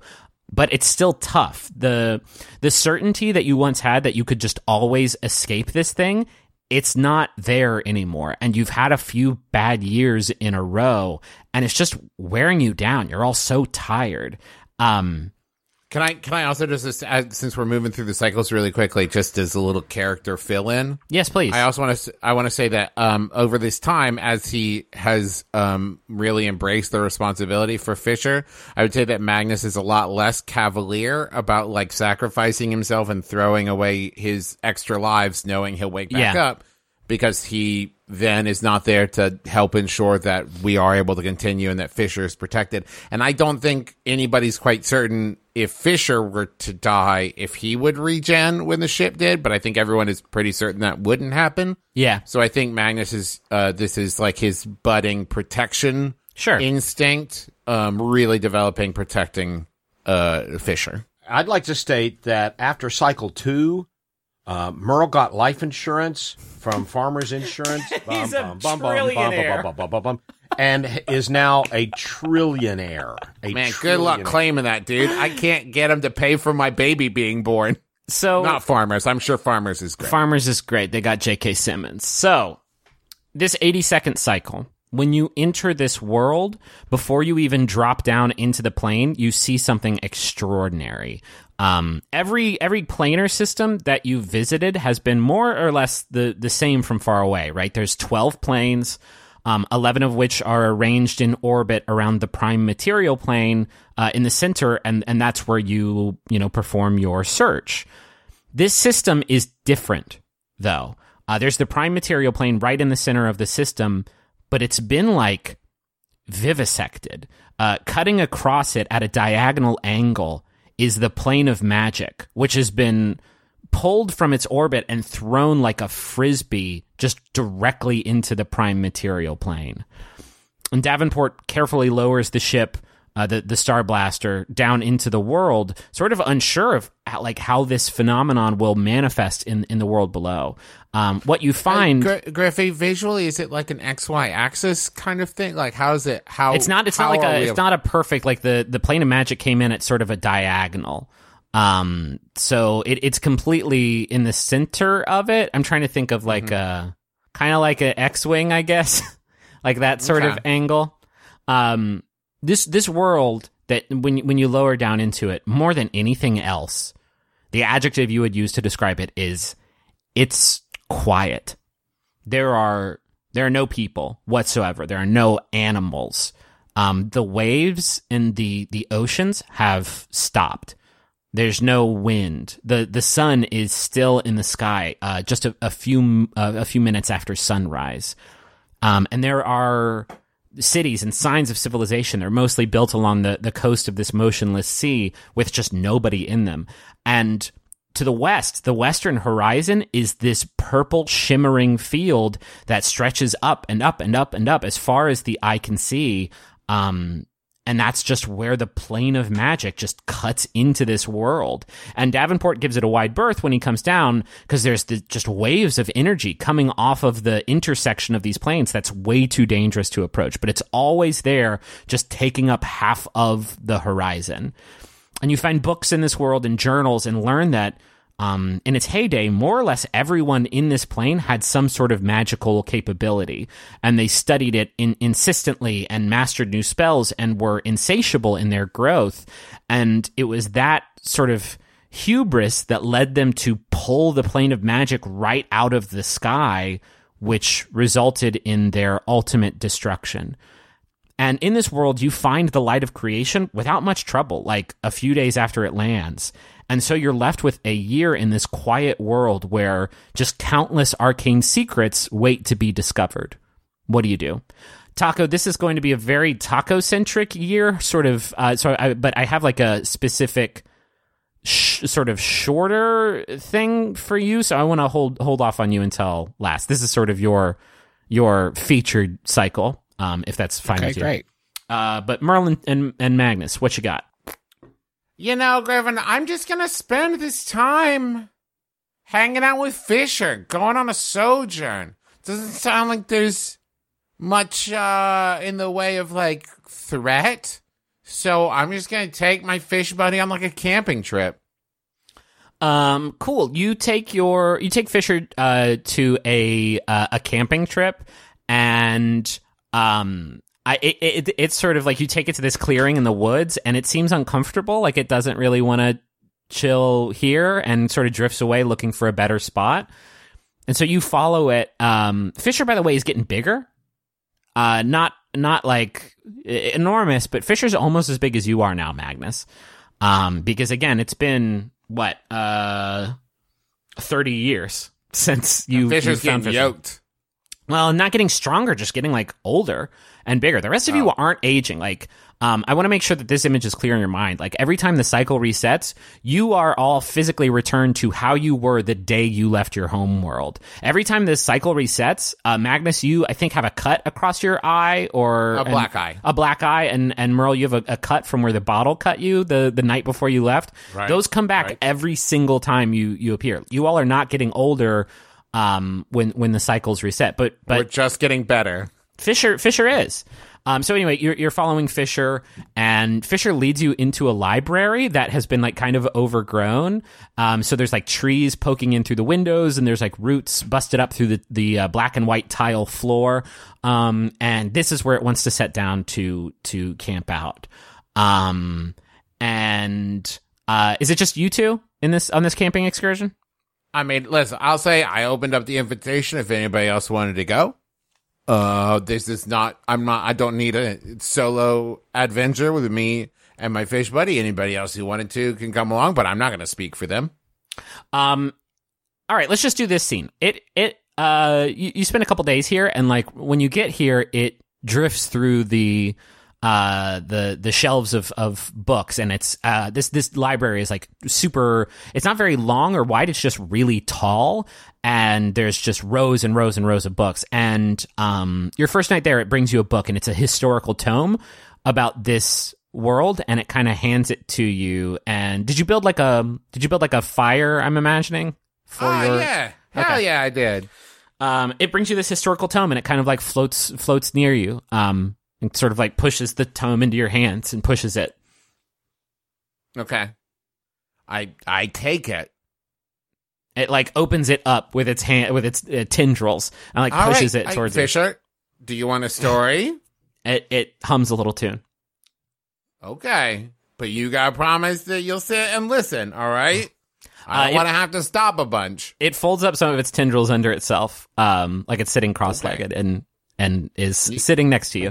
but it's still tough. The the certainty that you once had that you could just always escape this thing, it's not there anymore. And you've had a few bad years in a row, and it's just wearing you down. You're all so tired. Um, Can I can I also just, uh, since we're moving through the cycles really quickly, just as a little character fill in? yes, please. I also want to I want to say that um, over this time, as he has um, really embraced the responsibility for Fisher, I would say that Magnus is a lot less cavalier about like sacrificing himself and throwing away his extra lives, knowing he'll wake back Yeah. up, because he then is not there to help ensure that we are able to continue and that Fisher is protected. And I don't think anybody's quite certain if Fisher were to die, if he would regen when the ship did, but I think everyone is pretty certain that wouldn't happen. yeah. So I think Magnus is, uh, this is like his budding protection Sure. instinct, um, really developing, protecting, uh, Fisher. I'd like to state that after cycle two, uh, Merle got life insurance from Farmers Insurance. He's a trillionaire. bum, bum, bum, bum, and is now a trillionaire. A Man, good luck trillionaire. claiming that, dude. I can't get him to pay for my baby being born. So Not Farmers. I'm sure Farmers is great. Farmers is great. They got J K. Simmons. So this eighty second cycle, when you enter this world, before you even drop down into the plane, you see something extraordinary. Um, every every planar system that you visited has been more or less the, the same from far away, right? There's twelve planes, um, eleven of which are arranged in orbit around the prime material plane uh, in the center, and, and that's where you, you know, perform your search. This system is different, though. Uh, there's the prime material plane right in the center of the system, but it's been like vivisected. Uh, cutting across it at a diagonal angle is the plane of magic, which has been pulled from its orbit and thrown like a frisbee just directly into the prime material plane. And Davenport carefully lowers the ship, uh, the the Star Blaster, down into the world, sort of unsure of how, like how this phenomenon will manifest in in the world below. Um, what you find, Gr- Griffey, visually, is it like an X Y axis kind of thing? Like, how is it? How it's not. It's how not like are a. we It's ab- not a perfect like the the plane of magic came in at sort of a diagonal. Um, so it, it's completely in the center of it. I'm trying to think of like a kind of like a X-wing, I guess, like that sort of Okay. angle. Um, this this world that when when you lower down into it, more than anything else, the adjective you would use to describe it is it's quiet. There are there are no people whatsoever. There are no animals. Um, the waves in the the oceans have stopped. There's no wind. the The sun is still in the sky, uh, just a, a few uh, a few minutes after sunrise. Um, and there are cities and signs of civilization. They're mostly built along the, the coast of this motionless sea with just nobody in them. And to the west, the western horizon is this purple shimmering field that stretches up and up and up and up as far as the eye can see. Um, and that's just where the plane of magic just cuts into this world. And Davenport gives it a wide berth when he comes down because there's the, just waves of energy coming off of the intersection of these planes that's way too dangerous to approach. But it's always there, just taking up half of the horizon. And you find books in this world and journals and learn that Um, in its heyday, more or less everyone in this plane had some sort of magical capability, and they studied it in, insistently and mastered new spells and were insatiable in their growth. And it was that sort of hubris that led them to pull the plane of magic right out of the sky, which resulted in their ultimate destruction. And in this world, you find the light of creation without much trouble, like a few days after it lands. And so you're left with a year in this quiet world where just countless arcane secrets wait to be discovered. What do you do? Taco, this is going to be a very taco-centric year, sort of, uh, so I, but I have like a specific sh- sort of shorter thing for you, so I want to hold hold off on you until last. This is sort of your your featured cycle, um, if that's fine Okay, with you. great. Uh, but Merlin and, and Magnus, what you got? You know, Griffin, I'm just gonna spend this time hanging out with Fisher, going on a sojourn. Doesn't sound like there's much uh, in the way of, like, threat. So I'm just gonna take my fish buddy on like a camping trip. Um, cool. You take your you take Fisher uh, to a uh, a camping trip, and um, I it, it it's sort of like you take it to this clearing in the woods, and it seems uncomfortable. Like it doesn't really want to chill here, and sort of drifts away looking for a better spot. And so you follow it. Um, Fisher, by the way, is getting bigger. Uh, not not like enormous, but Fisher's almost as big as you are now, Magnus. Um, because again, it's been what uh thirty years since you Fisher's you found getting Fisher. yoked. Well, not getting stronger, just getting like older and bigger. The rest of you aren't aging. Like, um, I want to make sure that this image is clear in your mind. Like every time the cycle resets, you are all physically returned to how you were the day you left your home world. Every time this cycle resets, uh, Magnus, you I think have a cut across your eye or A and- black eye. a black eye, and and Merle, you have a, a cut from where the bottle cut you the the night before you left. Right. Those come back Right. every single time you you appear. You all are not getting older. Um, when when the cycles reset, but but We're just getting better. Fisher Fisher is. Um, so anyway, you're you're following Fisher, and Fisher leads you into a library that has been like kind of overgrown. Um, so there's like trees poking in through the windows, and there's like roots busted up through the the uh, black and white tile floor. Um, and this is where it wants to set down to to camp out. Um, and uh, is it just you two in this on this camping excursion? I mean, listen, I'll say I opened up the invitation if anybody else wanted to go. Uh, this is not, I'm not, I don't need a solo adventure with me and my fish buddy. Anybody else who wanted to can come along, but I'm not going to speak for them. Um, all right, let's just do this scene. It it uh, you, you spend a couple days here, and like when you get here, it drifts through the uh the the shelves of of books, and it's uh this this library is like super. It's not very long or wide. It's just really tall, and there's just rows and rows and rows of books. And um, your first night there, it brings you a book, and it's a historical tome about this world, and it kind of hands it to you. And did you build like a did you build like a fire, I'm imagining, for Oh, your yeah. Hell Okay. yeah, I did. um it brings you this historical tome, and it kind of like floats floats near you, um and sort of like pushes the tome into your hands and pushes it. Okay. I I take it. It like opens it up with its hand with its uh, tendrils, and like All pushes right. it I- towards you. Fisher, do you want a story? It it hums a little tune. Okay. But you got to promise that you'll sit and listen, all right? I Uh, don't it- want to have to stop a bunch. It folds up some of its tendrils under itself, um, like it's sitting cross-legged, and and is sitting next to you.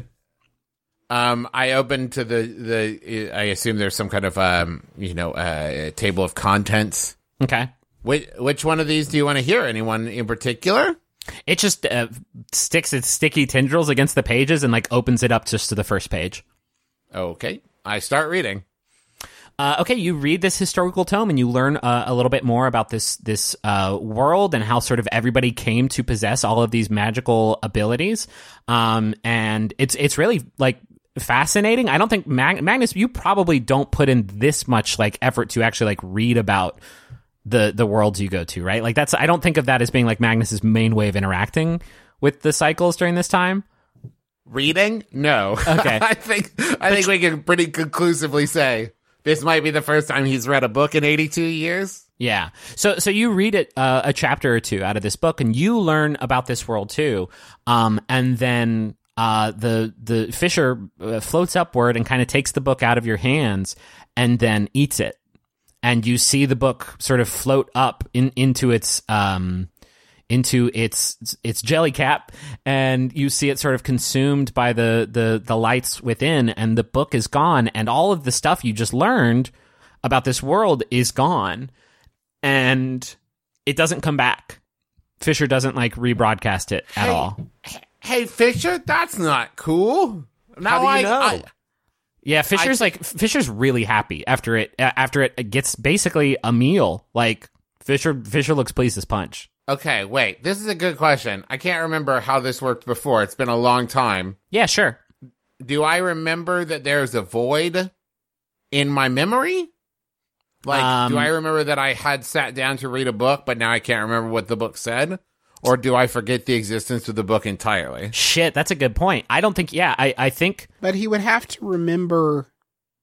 Um, I opened to the, the, I assume there's some kind of, um, you know, uh, table of contents. Okay. Which, which one of these do you want to hear? Anyone in particular? It just uh, sticks its sticky tendrils against the pages and like opens it up just to the first page. Okay. I start reading. Uh, okay, you read this historical tome, and you learn uh, a little bit more about this this uh, world and how sort of everybody came to possess all of these magical abilities. Um, and it's it's really like fascinating. I don't think Mag- Magnus, you probably don't put in this much like effort to actually like read about the the worlds you go to, right? Like that's I don't think of that as being like Magnus's main way of interacting with the cycles during this time. Reading? No. Okay. I think, I think we can pretty conclusively say this might be the first time he's read a book in eighty-two years. Yeah. So so you read it uh, a chapter or two out of this book, and you learn about this world too. Um, and then uh, the the Fisher uh, floats upward and kind of takes the book out of your hands, and then eats it. And you see the book sort of float up in into its um into its its jelly cap, and you see it sort of consumed by the the the lights within, and the book is gone, and all of the stuff you just learned about this world is gone, and it doesn't come back. Fisher doesn't like rebroadcast it at Hey. all. Hey, Fisher, that's not cool. Now How do you I, know? I, Yeah, Fisher's like Fisher's really happy after it uh, after it gets basically a meal. Like Fisher Fisher looks pleased as punch. okay, wait. This is a good question. I can't remember how this worked before. It's been a long time. Yeah, sure. Do I remember that there's a void in my memory? Like, Um, do I remember that I had sat down to read a book, but now I can't remember what the book said? Or do I forget the existence of the book entirely? Shit, that's a good point. I don't think. Yeah, I I think. But he would have to remember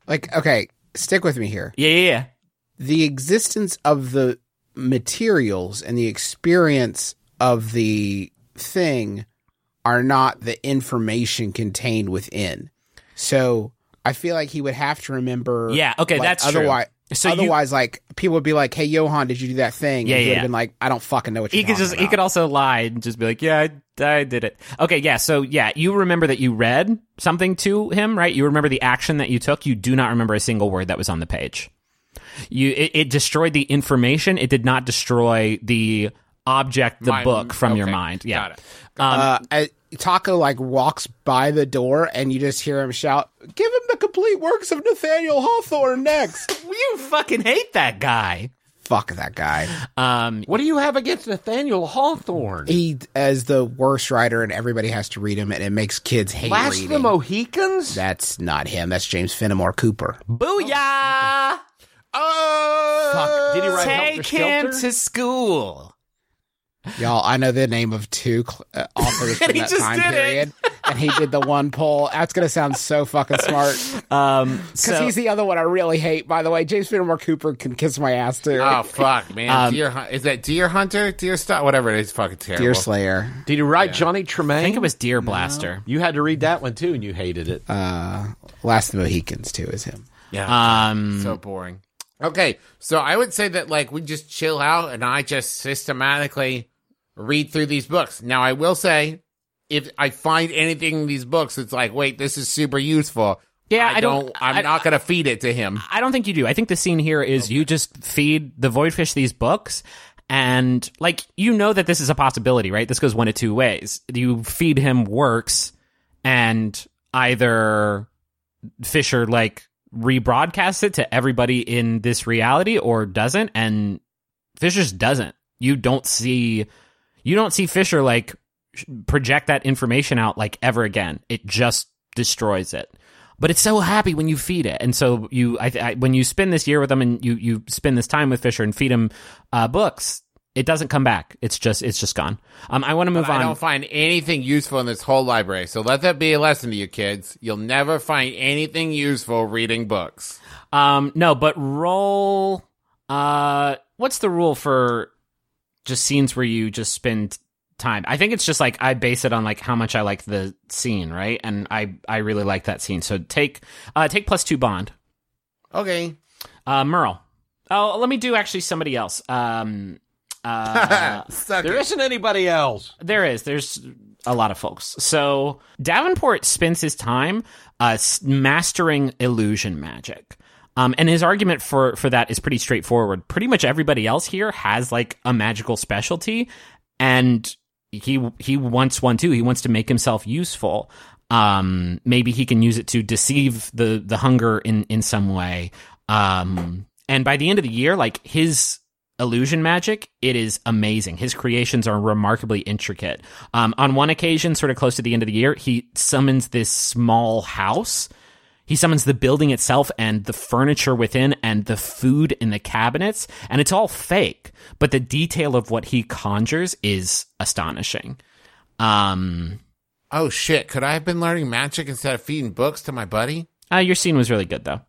Like, okay, stick with me here. Yeah, yeah, yeah. The existence of the materials and the experience of the thing are not the information contained within. So I feel like he would have to remember. Yeah, okay, like, that's otherwise, true. So otherwise, you, like people would be like, "Hey, Johan, did you do that thing?" Yeah, and he would yeah. have been like, "I don't fucking know what you're he could talking just about." he could also lie and just be like, "Yeah, I, I did it." Okay, yeah. So yeah, you remember that you read something to him, right? You remember the action that you took. You do not remember a single word that was on the page. You it, it destroyed the information. It did not destroy the object, the My- book from your okay, mind. Yeah. got it. Um, uh, I- Taco like walks by the door, and you just hear him shout, "Give him the complete works of Nathaniel Hawthorne next." you fucking hate that guy. Fuck that guy. Um, What do you have against Nathaniel Hawthorne? He is the worst writer, and everybody has to read him, and it makes kids hate Last of reading. the Mohicans? That's not him. That's James Fenimore Cooper. booyah! Oh, Fuck. Did he write Take Helter him Skelter? to school. Y'all, I know the name of two cl- uh, authors from He that just time did it. period, and he did the one poll. That's gonna sound so fucking smart Um, because so, he's the other one I really hate. By the way, James Fenimore Cooper can kiss my ass too. Oh fuck, man! Um, Deer Hun- is that Deer Hunter? Deer Star? Whatever it is, fucking terrible. Deer Slayer. Did he write Johnny Tremaine? I think it was Deer Blaster. You had to read that one too, and you hated it. Uh, Last of the Mohicans too is him. Yeah, Um, so boring. Okay, so I would say that like we just chill out, and I just systematically read through these books. Now, I will say, if I find anything in these books that's like, wait, this is super useful. Yeah, I, I don't- don't. I'm I- not gonna feed it to him. I don't think you do. I think the scene here is you just feed the Voidfish these books, and like you know that this is a possibility, right? This goes one of two ways. You feed him works, and either Fisher like rebroadcasts it to everybody in this reality, or doesn't, and Fisher just doesn't. You don't see, you don't see Fisher like sh- project that information out like ever again. It just destroys it. But it's so happy when you feed it, and so you, I, I, when you spend this year with him, and you you spend this time with Fisher and feed him uh, books, it doesn't come back. It's just it's just gone. Um, I want to move But I on. don't find anything useful in this whole library. So let that be a lesson to you kids. You'll never find anything useful reading books. Um, no, but roll. Uh, what's the rule for just scenes where you just spend time? I think it's just like I base it on like how much I like the scene, right? And I I really like that scene. So take uh take plus two bond. Okay. Uh, Merle. Oh, let me do actually somebody else. Um, uh, Suck There it. isn't anybody else. there is. There's a lot of folks. So Davenport spends his time uh, s- mastering illusion magic. Um, and his argument for, for that is pretty straightforward. Pretty much everybody else here has like a magical specialty, and he he wants one too. He wants to make himself useful. Um, maybe he can use it to deceive the the hunger in in some way. Um, and by the end of the year, like his illusion magic, it is amazing. His creations are remarkably intricate. Um, on one occasion, sort of close to the end of the year, he summons this small house. He summons the building itself and the furniture within and the food in the cabinets, and it's all fake, but the detail of what he conjures is astonishing. Um, Oh shit! Could I have been learning magic instead of feeding books to my buddy? uh, your scene was really good, though.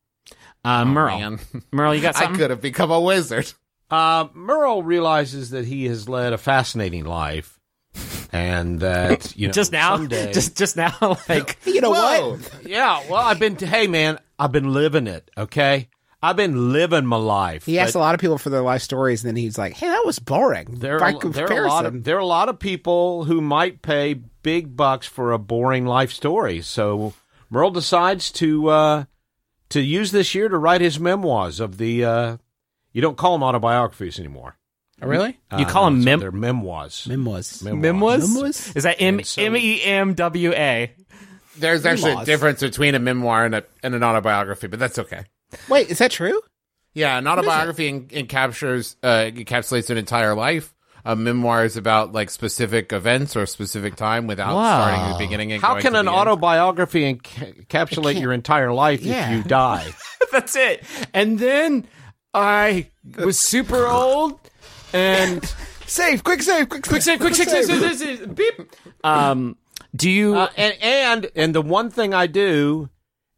Uh, Merle. Man. Merle, you got I something? could have become a wizard. Uh, Merle realizes that he has led a fascinating life, and that you know Just now? someday- Just just now? Like, You know Whoa. what? yeah. Well, I've been. Hey, man, I've been living it. Okay, I've been living my life. He asked But a lot of people for their life stories, and then he's like, "Hey, that was boring." There By are, there comparison, are a lot of there are a lot of people who might pay big bucks for a boring life story. So Merle decides to uh, to use this year to write his memoirs of the. Uh, you don't call them autobiographies anymore. Oh, really? You call them so mem- they're memoirs. Memoirs. Memoirs. Memoirs? is that M And so- M E M W A? There's actually a Memoirs. difference between a memoir and, a, and an autobiography, but that's okay. Wait, is that true? Yeah, an autobiography en- encaptures uh, encapsulates an entire life. A memoir is about like specific events or specific time without Wow. starting at the beginning. And How going can to an the end. autobiography enca- encapsulate your entire life Yeah. if you die? That's it. And then I was super old and Save! Quick save! Quick, quick save, quick save, save, save, save, save, beep. Um, do you? Uh, and and and the one thing I do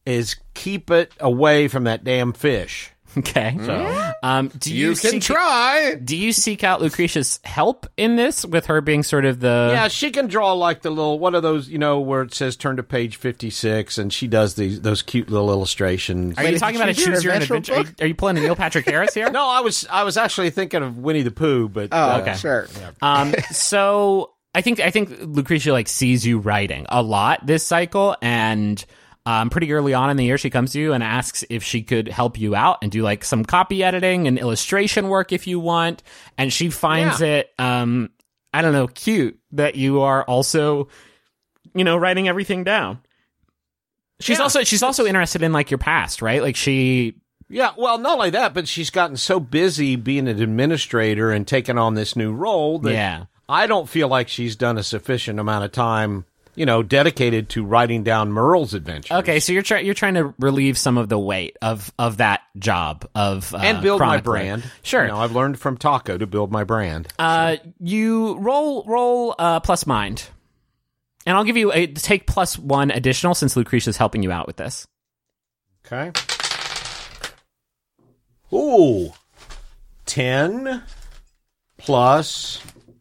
is keep it away from that damn fish. Okay. So, um, do you, You can seek, try. Do you seek out Lucretia's help in this, with her being sort of the? Yeah, she can draw like the little one of those, you know, where it says turn to page fifty-six, and she does these those cute little illustrations. Are you Wait, talking did about a you do choose your own your adventure? eventual Are you, are you pulling a Neil Patrick Harris here? No, I was I was actually thinking of Winnie the Pooh, but Oh, uh, okay. sure. Um, so I think I think Lucretia like sees you writing a lot this cycle, and um, pretty early on in the year, she comes to you and asks if she could help you out and do like some copy editing and illustration work if you want. And she finds Yeah. it, um, I don't know, cute that you are also, you know, writing everything down. She's Yeah. also she's also interested in like your past, right? Like she. Yeah, well, not only that, but she's gotten so busy being an administrator and taking on this new role that Yeah. I don't feel like she's done a sufficient amount of time, you know, dedicated to writing down Merle's adventures. Okay, so you're trying you're trying to relieve some of the weight of of that job of uh, And build my chronicler. brand. Sure. You know, I've learned from Taco to build my brand. Uh, you roll roll uh, plus mind, and I'll give you a take plus one additional since Lucretia's helping you out with this. Okay. Ooh. ten plus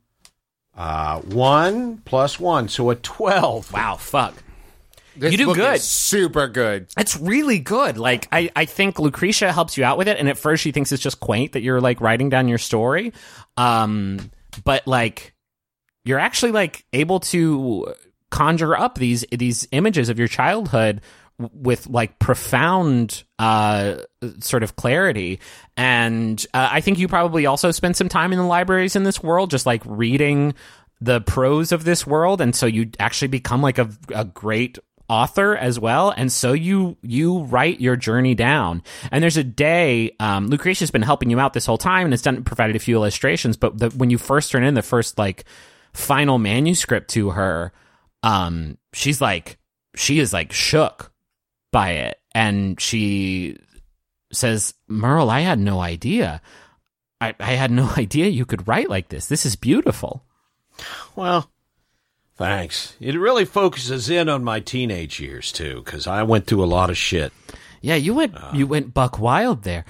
uh, one plus one, so a twelve. Wow, fuck. This You do book good. is super good. It's really good. Like I, I think Lucretia helps you out with it, and at first she thinks it's just quaint that you're like writing down your story. Um, but like you're actually like able to conjure up these these images of your childhood w- with like profound uh sort of clarity. And uh, I think you probably also spent some time in the libraries in this world, just like reading the prose of this world, and so you actually become like a a great author as well. And so you you write your journey down, and there's a day um Lucretia's been helping you out this whole time and has done provided a few illustrations, but the, when you first turn in the first like final manuscript to her, um she's like she is like shook by it, and she says, Merle, I had no idea I, I had no idea you could write like this. This is beautiful. Well, thanks. It really focuses in on my teenage years, too, because I went through a lot of shit. Yeah, you went you went buck wild there.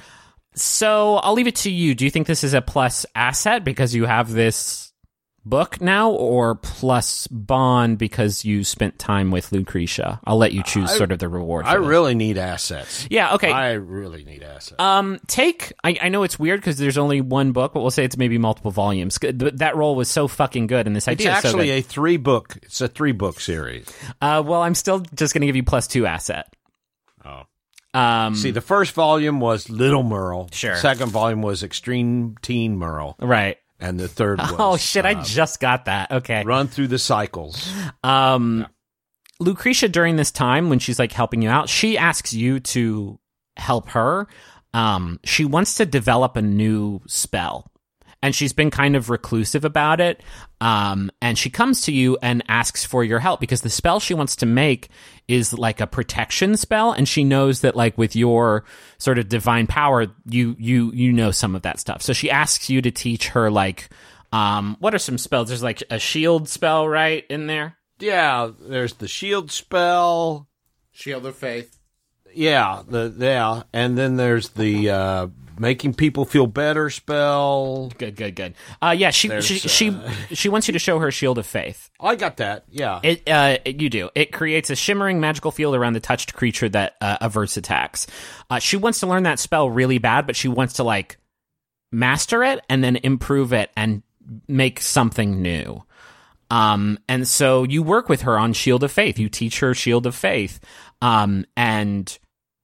So I'll leave it to you. Do you think this is a plus asset because you have this book now, or plus bond because you spent time with Lucretia? I'll let you choose I- sort of the reward. For I this. really need assets. Yeah, okay. I really need assets. Um, take. I, I know it's weird because there's only one book, but we'll say it's maybe multiple volumes. But that role was so fucking good, and this it's idea is so actually good. a three book. It's a three book series. Uh, well, I'm still just going to give you plus two asset. Oh. Um, See, the first volume was Little Merle. Sure. Second volume was Extreme Teen Merle, right. and the third was Oh shit! I uh, just got that. Okay. Run Through the Cycles. Um, Lucretia, during this time when she's like helping you out, she asks you to help her. Um, she wants to develop a new spell, and she's been kind of reclusive about it. Um, and she comes to you and asks for your help because the spell she wants to make is like a protection spell, and she knows that like with your sort of divine power, you you you know some of that stuff. So she asks you to teach her like um, what are some spells? There's like a shield spell, right, in there. Yeah, there's the shield spell. Shield of Faith. Yeah, the yeah, and then there's the uh, making people feel better spell. Good, good, good. Uh, yeah, she There's, she she uh, she wants you to show her Shield of Faith. I got that. Yeah. It, uh, it- you do. It creates a shimmering magical field around the touched creature that uh, averts attacks. Uh, she wants to learn that spell really bad, but she wants to like master it and then improve it and make something new. Um, and so you work with her on Shield of Faith. You teach her Shield of Faith, um, and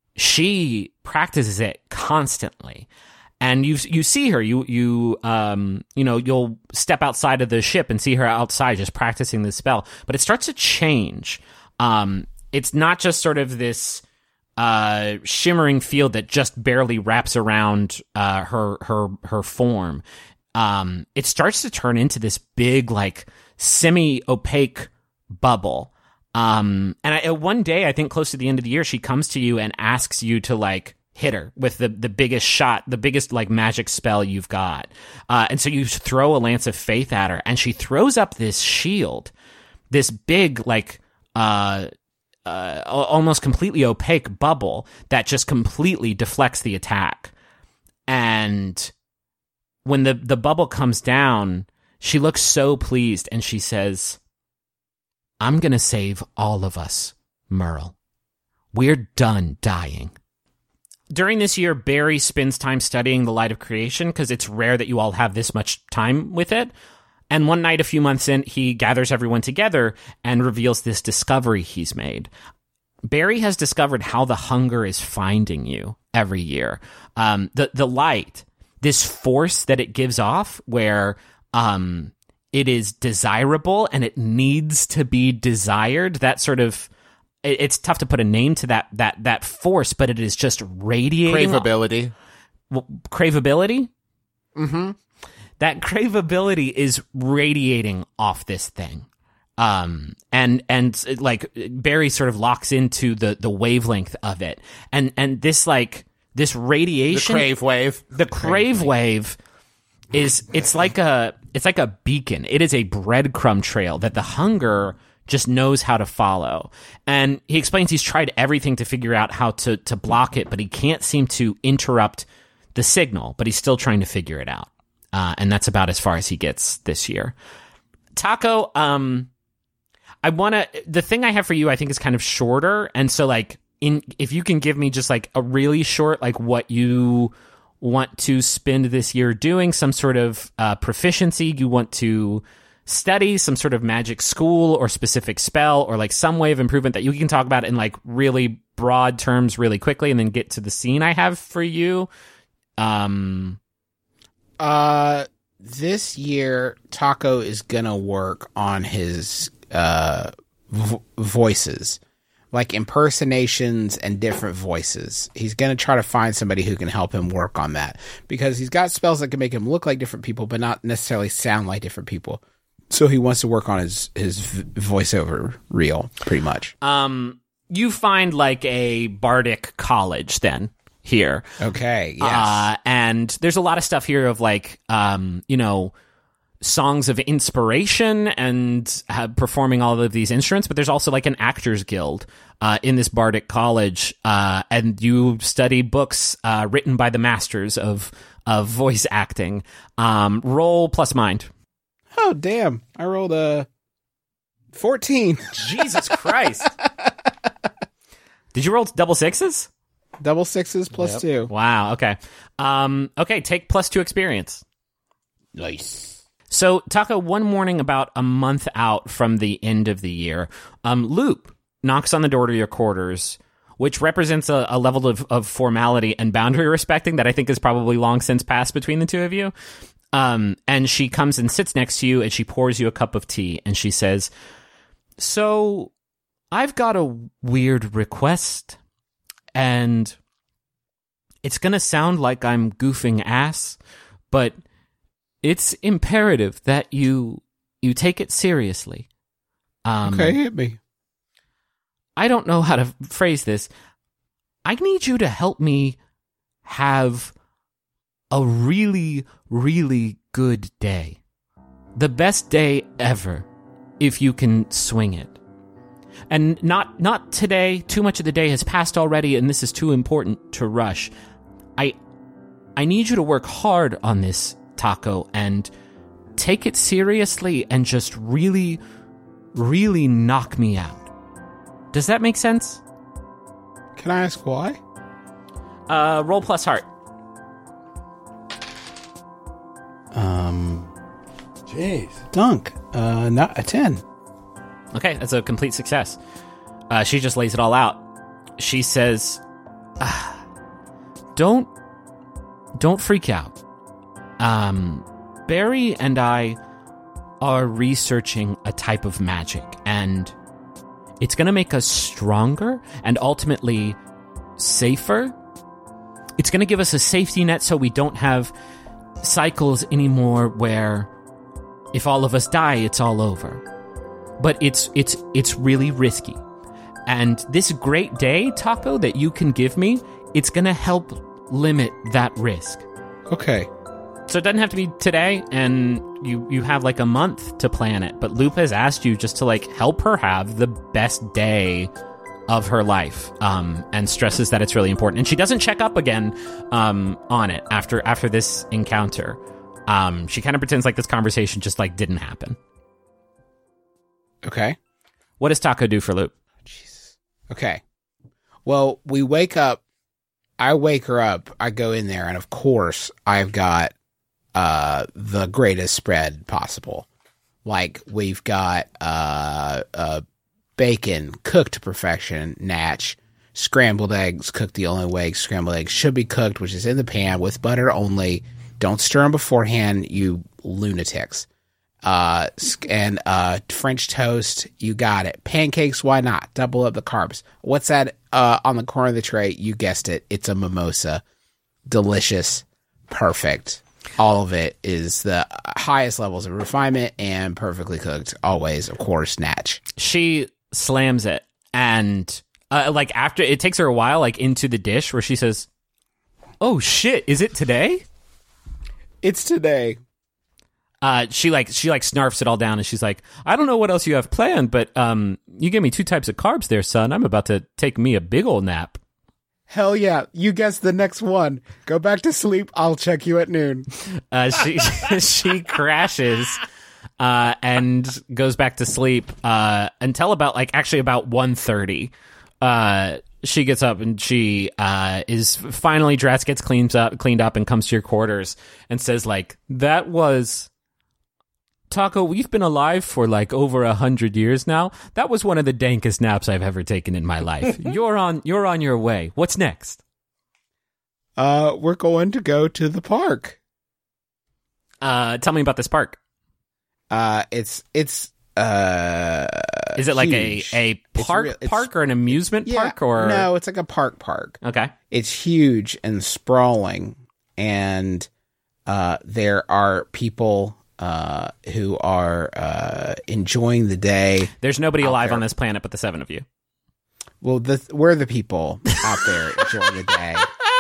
she practices it constantly. And you you see her, you you um you know you'll step outside of the ship and see her outside just practicing this spell. But it starts to change. Um, it's not just sort of this uh shimmering field that just barely wraps around uh her her her form. Um, it starts to turn into this big like semi opaque bubble. Um, and I, one day, I think close to the end of the year, she comes to you and asks you to like hit her with the, the biggest shot, the biggest like magic spell you've got. Uh, and so you throw a Lance of Faith at her, and she throws up this shield, this big like uh uh, al- almost completely opaque bubble that just completely deflects the attack. And when the, the bubble comes down, she looks so pleased and she says, I'm going to save all of us, Merle. We're done dying. During this year, Barry spends time studying the light of creation because it's rare that you all have this much time with it. And one night, a few months in, he gathers everyone together and reveals this discovery he's made. Barry has discovered how the hunger is finding you every year. Um, the, the light, this force that it gives off where um, it is desirable and it needs to be desired, that sort of... It's tough to put a name to that that that force, but it is just radiating. Craveability. Well, craveability? Mm-hmm. That craveability is radiating off this thing. Um, and, and like, Barry sort of locks into the, the wavelength of it. And, and this, like, this The radiation. crave wave. The crave wave is, it's like a, it's like a beacon. It is a breadcrumb trail that the hunger just knows how to follow. And he explains he's tried everything to figure out how to, to block it, but he can't seem to interrupt the signal, but he's still trying to figure it out. Uh, and that's about as far as he gets this year. Taco, um, I want to, the thing I have for you, I think is kind of shorter. And so like, in, if you can give me just like a really short, like what you want to spend this year doing, some sort of uh, proficiency you want to study, some sort of magic school or specific spell, or like some way of improvement that you can talk about in like really broad terms really quickly, and then get to the scene I have for you. Um, Uh, this year, Taco is gonna work on his uh vo- voices, like impersonations and different voices. He's gonna try to find somebody who can help him work on that, because he's got spells that can make him look like different people, but not necessarily sound like different people. So he wants to work on his his v- voiceover reel, pretty much. um, you find like a bardic college then here. Okay, yes. Uh, and there's a lot of stuff here of like, um, you know, songs of inspiration and uh, performing all of these instruments, but there's also like an actors guild uh, in this bardic college, uh, and you study books uh, written by the masters of of voice acting. Um, roll plus mind. Oh, damn. I rolled a fourteen. Jesus Christ. Did you roll double sixes? Double sixes plus Yep. two. Wow, okay. Um, okay, take plus two experience. Nice. So, Taco, one morning about a month out from the end of the year, um, Loop knocks on the door to your quarters, which represents a, a level of, of formality and boundary respecting that I think is probably long since passed between the two of you. Um, and she comes and sits next to you, and she pours you a cup of tea, and she says, so, I've got a weird request, and it's going to sound like I'm goofing ass, but it's imperative that you you take it seriously. Um, Okay, hit me. I don't know how to phrase this. I need you to help me have a really, really good day. The best day ever, if you can swing it. And not not today. Too much of the day has passed already, and this is too important to rush. I I need you to work hard on this, Taco, and take it seriously and just really, really knock me out. Does that make sense? Can I ask why? Uh, roll plus heart. Um, Jeez. Dunk. Uh, not a ten. Okay, that's a complete success. Uh, she just lays it all out. She says, ah, "Don't, don't freak out. Um, Barry and I are researching a type of magic, and it's going to make us stronger and ultimately safer. It's going to give us a safety net so we don't have cycles anymore where if all of us die, it's all over. But it's it's it's really risky. And this great day, Taco, that you can give me, it's going to help limit that risk. Okay. So it doesn't have to be today, and you, you have like a month to plan it. But Lupe has asked you just to like help her have the best day of her life, um, and stresses that it's really important. And she doesn't check up again um, on it after after this encounter. Um, she kind of pretends like this conversation just like didn't happen. Okay. What does Taco do for Loop? Jesus. Okay. Well, we wake up. I wake her up. I go in there, and of course, I've got uh, the greatest spread possible. Like, we've got uh, uh, bacon cooked to perfection, natch, scrambled eggs cooked the only way scrambled eggs should be cooked, which is in the pan with butter only. Don't stir them beforehand, you lunatics. Uh, and uh, French toast, you got it. Pancakes, why not? Double up the carbs. What's that uh, on the corner of the tray? You guessed it. It's a mimosa. Delicious. Perfect. All of it is the highest levels of refinement and perfectly cooked. Always, of course, natch. She slams it, and uh, like after it takes her a while, like into the dish, where she says, "Oh shit, is it today?" It's today. Uh, she like she like snarfs it all down, and she's like, "I don't know what else you have planned, but um, you gave me two types of carbs there, son. I'm about to take me a big old nap." Hell yeah. You guessed the next one. Go back to sleep. I'll check you at noon. Uh, she she crashes uh, and goes back to sleep uh, until about like actually about one thirty. Uh, she gets up and she uh, is finally dressed, gets cleaned up, cleaned up, and comes to your quarters and says like, "That was Taco. We've been alive for like over a hundred years now. That was one of the dankest naps I've ever taken in my life. You're on you're on your way. What's next?" Uh, we're going to go to the park. Uh, tell me about this park. Uh, it's it's uh, Is it like huge. a a It's park real- it's- park or an amusement Yeah, park or no? It's like a park park. Okay. It's huge and sprawling, and uh, there are people uh, who are uh, enjoying the day. There's nobody Out alive there. on this planet but the seven of you. Well, the, we're the people out there enjoying the day.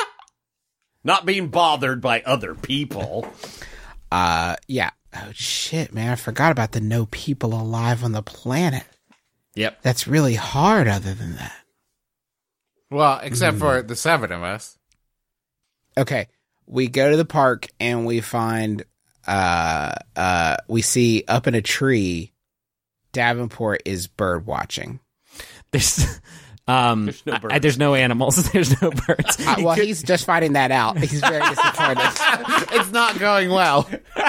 Not being bothered by other people. Uh, yeah. Oh shit, man! I forgot about the no people alive on the planet. Yep. That's really hard. Other than that, Well, except for the seven of us. okay. We go to the park and we find, uh, uh, we see up in a tree, Davenport is bird watching. There's um There's no I- birds. I- there's no animals. There's no birds. Uh, well, he's just finding that out. He's very disappointed. It's not going well.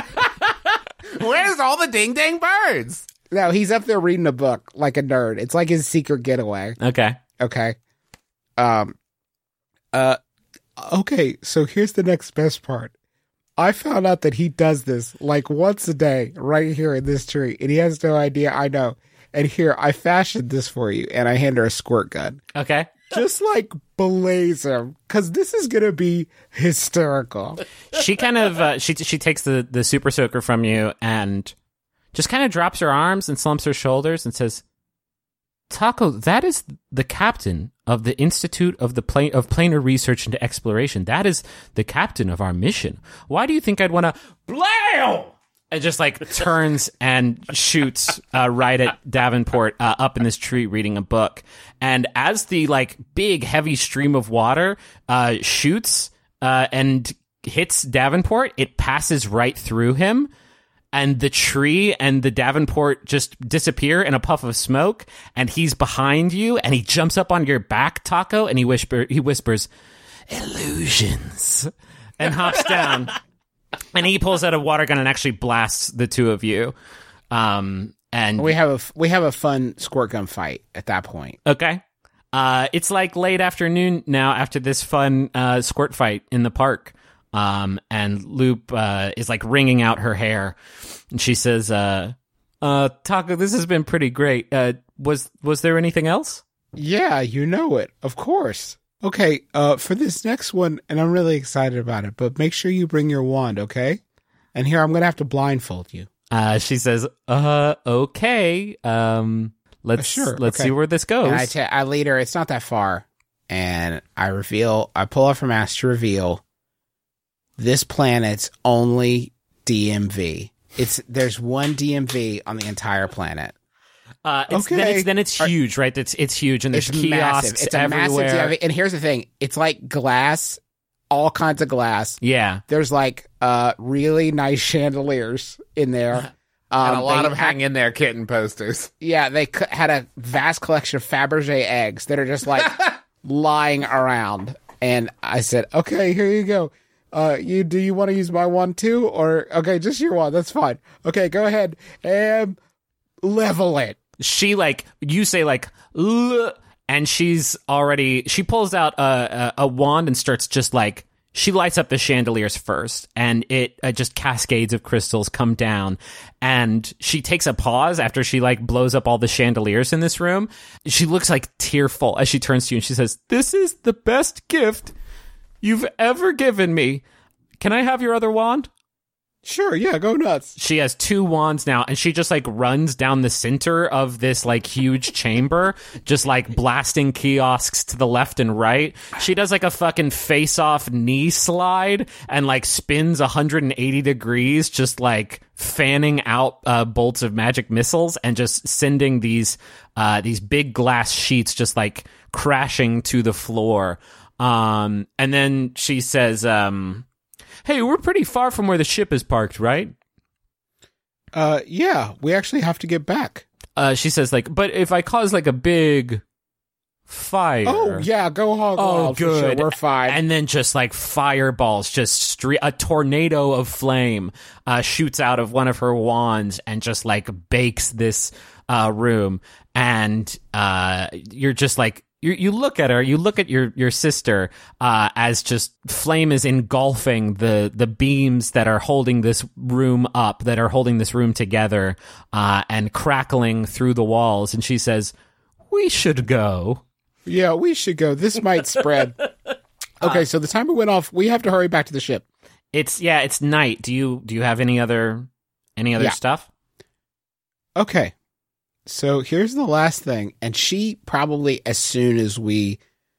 Where's all the ding dang birds? No, he's up there reading a book like a nerd. It's like his secret getaway. Okay. Okay. Um. Uh. Okay. So here's the next best part. I found out that he does this like once a day right here in this tree, and he has no idea. I know. And here, I fashioned this for you, and I hand her a squirt gun. Okay. Just like blaze him, because this is gonna be hysterical. She kind of uh, she she takes the the super soaker from you and just kind of drops her arms and slumps her shoulders and says, "Taco, that is the captain of the Institute of the Plane of Planar Research and Exploration. That is the captain of our mission. Why do you think I'd want to blam?" It just like turns and shoots uh, right at Davenport uh, up in this tree reading a book. And as the like big heavy stream of water uh, shoots uh, and hits Davenport, it passes right through him. And the tree and the Davenport just disappear in a puff of smoke. And he's behind you, and he jumps up on your back, Taco, and he whisper he whispers, "Illusions," and hops down. And he pulls out a water gun and actually blasts the two of you. Um, and We have a f- we have a fun squirt gun fight at that point. okay, uh, it's like late afternoon now after this fun uh, squirt fight in the park. Um, and Loop uh, is like wringing out her hair, and she says, uh, uh, "Taco, this has been pretty great. Uh, was was there anything else?" Yeah, you know it, of course. Okay, uh, for this next one, and I'm really excited about it, but make sure you bring your wand, okay? And here, I'm gonna have to blindfold you. Uh, she says, "Uh, okay. Um, let's sure, let's okay. see where this goes." And I, ta- I lead her, it's not that far, and I reveal, I pull off her mask to reveal this planet's only D M V. It's, there's one D M V on the entire planet. Uh, it's, Okay. Then it's then it's huge, right? It's it's huge, and there's It's kiosks massive. It's a everywhere. massive T V. And here's the thing: it's like glass, all kinds of glass. Yeah, There's like uh really nice chandeliers in there. Um, and a lot they of act- hang in there kitten posters. Yeah, they c- had a vast collection of Fabergé eggs that are just like lying around. And I said, "Okay, here you go. Uh, you do you want to use my one too, or okay, just your one? That's fine. Okay, go ahead and level it." she like you say like, "Ugh," and she's already she pulls out a, a a wand and starts just like. She lights up the chandeliers first, and it uh, just cascades of crystals come down. And she takes a pause after she like blows up all the chandeliers in this room. She looks like tearful as she turns to you, and she says, "This is the best gift you've ever given me. Can I have your other wand?" Sure, yeah, go nuts. She has two wands now, and she just like runs down the center of this like huge chamber, just like blasting kiosks to the left and right. She does like a fucking face-off knee slide and like spins one hundred eighty degrees, just like fanning out uh, bolts of magic missiles and just sending these uh, these big glass sheets just like crashing to the floor. Um, and then she says, um, "Hey, we're pretty far from where the ship is parked, right?" Uh, yeah, we actually have to get back. Uh, she says, like, "But if I cause like a big fire." Oh yeah, go hog Oh, wild. for sure. good. We're fine. And then just like fireballs, just stre- a tornado of flame uh, shoots out of one of her wands and just like bakes this uh, room. And uh, you're just like, you you look at her, you look at your your sister uh, as just flame is engulfing the the beams that are holding this room up, that are holding this room together, uh, and crackling through the walls. And she says, "We should go." Yeah, we should go. This might spread. Okay, so the timer went off. We have to hurry back to the ship. It's yeah, it's night. Do you do you have any other any other Yeah. stuff? Okay. So here's the last thing. And she probably, as soon as we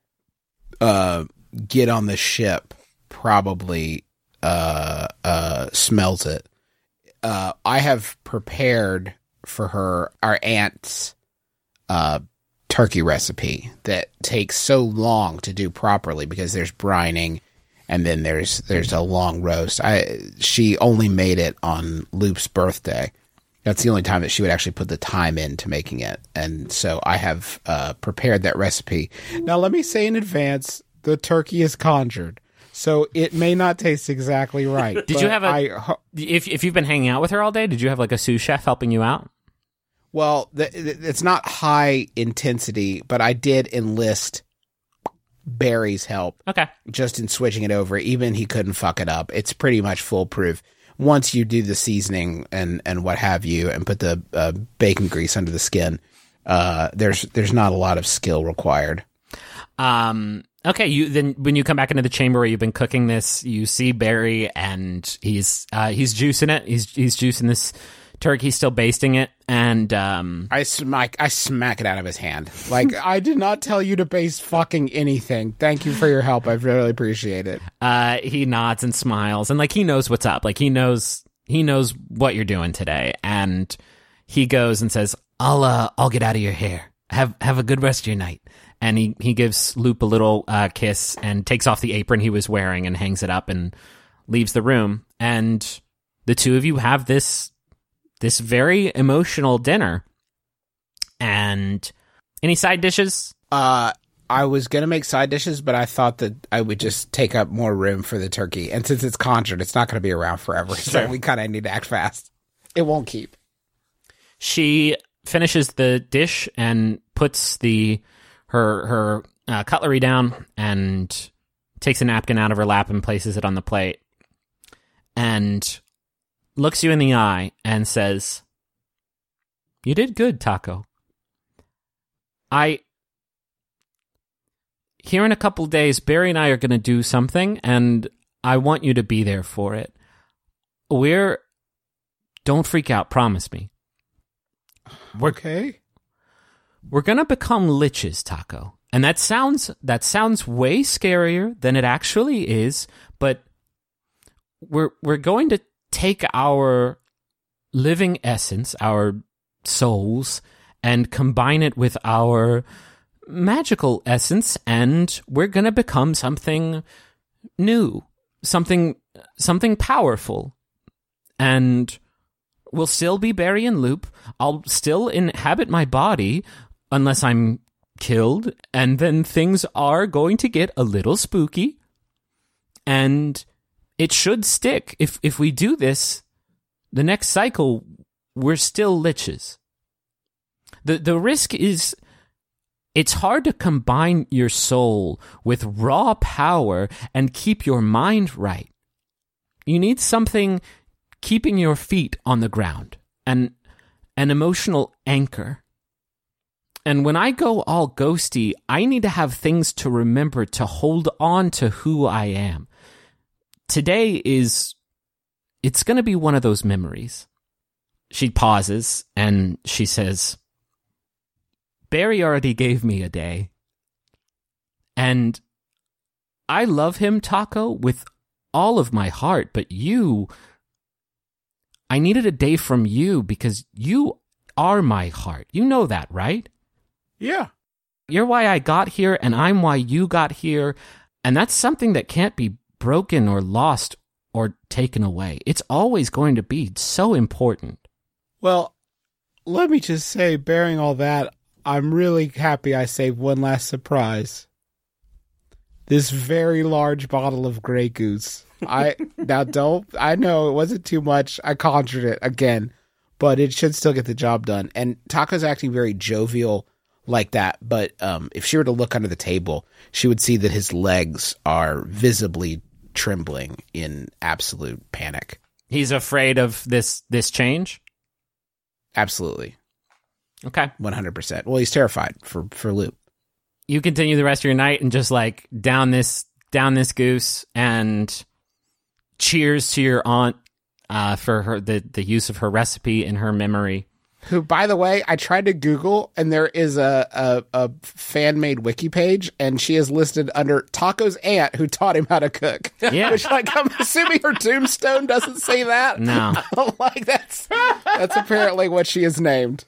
uh, get on the ship, probably uh, uh, smells it. Uh, I have prepared for her our aunt's uh, turkey recipe that takes so long to do properly because there's brining and then there's there's a long roast. I she only made it on Loop's birthday. That's the only time that she would actually put the time into making it. And so I have uh, prepared that recipe. Now, let me say in advance, the turkey is conjured, so it may not taste exactly right. Did you but have a- I ho- If if you've been hanging out with her all day, did you have like a sous chef helping you out? well, the, the- it's not high intensity, but I did enlist Barry's help Okay. just in switching it over. Even he couldn't fuck it up. It's pretty much foolproof. Once you do the seasoning and, and what have you, and put the uh, bacon grease under the skin, uh, there's there's not a lot of skill required. Um. Okay. You then when you come back into the chamber where you've been cooking this, you see Barry and he's uh he's juicing it. He's he's juicing this turkey, still basting it, and um. I smack I smack it out of his hand. Like, I did not tell you to base fucking anything. Thank you for your help. I really appreciate it. Uh, he nods and smiles, and like he knows what's up. Like he knows he knows what you're doing today, and he goes and says, "I'll uh, I'll get out of your hair. Have have a good rest of your night." And he he gives Loop a little uh, kiss and takes off the apron he was wearing and hangs it up and leaves the room. And the two of you have this this very emotional dinner. And any side dishes? Uh, I was gonna make side dishes, but I thought that I would just take up more room for the turkey. And since it's conjured, it's not gonna be around forever. So we kind of need to act fast. It won't keep. She finishes the dish and puts the her her uh, cutlery down and takes a napkin out of her lap and places it on the plate and looks you in the eye and says, "You did good, Taco. I here in a couple days, Barry and I are going to do something, and I want you to be there for it. We're don't freak out, promise me. Okay. We're gonna become liches, Taco, and that sounds that sounds way scarier than it actually is. But we're we're going to take our living essence, our souls, and combine it with our magical essence, and we're going to become something new, something something powerful. And we'll still be Barry and Loop. I'll still inhabit my body unless I'm killed, and then things are going to get a little spooky. And it should stick. If if we do this, the next cycle, we're still liches. The the risk is, it's hard to combine your soul with raw power and keep your mind right. You need something keeping your feet on the ground, and an emotional anchor. And when I go all ghosty, I need to have things to remember to hold on to who I am. Today is, it's going to be one of those memories. She pauses and she says, Barry already gave me a day. And I love him, Taco, with all of my heart, but you, I needed a day from you because you are my heart. You know that, right? Yeah. You're why I got here, and I'm why you got here, and that's something that can't be broken or lost or taken away. It's always going to be so important. Well, let me just say, bearing all that, I'm really happy I saved one last surprise. This very large bottle of Grey Goose. I now don't, I know it wasn't too much. I conjured it again, but it should still get the job done. And Taco's acting very jovial like that, but um, if she were to look under the table, she would see that his legs are visibly trembling in absolute panic. He's afraid of this this change? Absolutely. Okay. one hundred percent. Well, he's terrified for, for Loop. You continue the rest of your night and just like down this down this goose, and cheers to your aunt uh, for her the, the use of her recipe in her memory. Who, by the way, I tried to Google, and there is a, a, a fan-made wiki page, and she is listed under Taco's aunt who taught him how to cook. Yeah. Which, like, I'm assuming her tombstone doesn't say that. No. Like, that's that's apparently what she is named.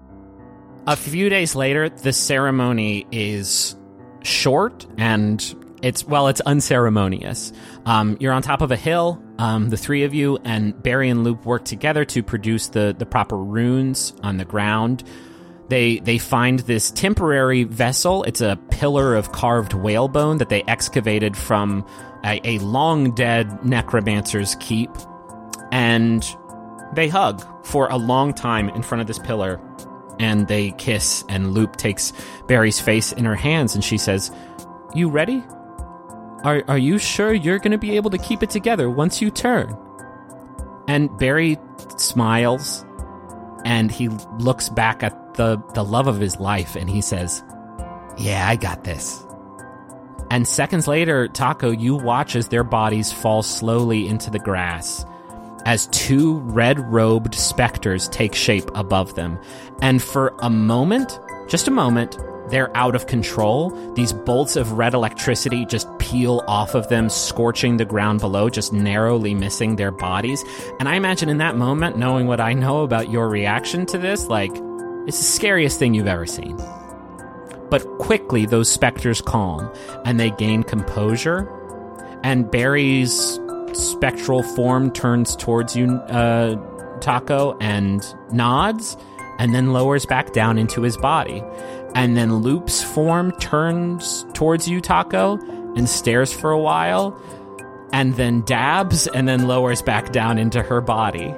A few days later, the ceremony is short, and it's, well, it's unceremonious. Um, you're on top of a hill, um, the three of you, and Barry and Loop work together to produce the, the proper runes on the ground. They they find this temporary vessel. It's a pillar of carved whalebone that they excavated from a, a long-dead necromancer's keep. And they hug for a long time in front of this pillar, and they kiss, and Loop takes Barry's face in her hands, and she says, "You ready? Are are you sure you're going to be able to keep it together once you turn?" And Barry smiles, and he looks back at the, the love of his life, and he says, "Yeah, I got this." And seconds later, Taco, you watch as their bodies fall slowly into the grass, as two red-robed specters take shape above them. And for a moment, just a moment, they're out of control. These bolts of red electricity just peel off of them, scorching the ground below, just narrowly missing their bodies. And I imagine in that moment, knowing what I know about your reaction to this, like, it's the scariest thing you've ever seen. But quickly, those specters calm, and they gain composure. And Barry's spectral form turns towards you, uh, Taco, and nods, and then lowers back down into his body. And then Loop's form turns towards you, Taco, and stares for a while, and then dabs, and then lowers back down into her body.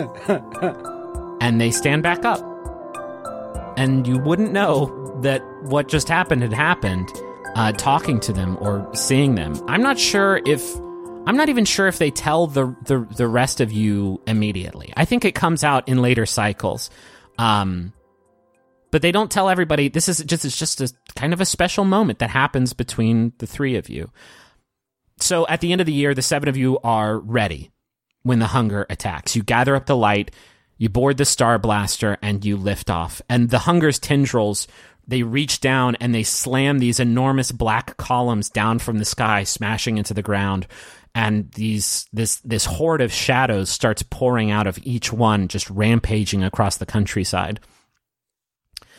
And they stand back up. And you wouldn't know that what just happened had happened, uh, talking to them or seeing them. I'm not sure if... I'm not even sure if they tell the, the, the rest of you immediately. I think it comes out in later cycles. Um... But they don't tell everybody. This is just, it's just a kind of a special moment that happens between the three of you. So at the end of the year, the seven of you are ready when the hunger attacks. You gather up the light, you board the Star Blaster, and you lift off. And the hunger's tendrils, they reach down and they slam these enormous black columns down from the sky, smashing into the ground. And these this this horde of shadows starts pouring out of each one, just rampaging across the countryside.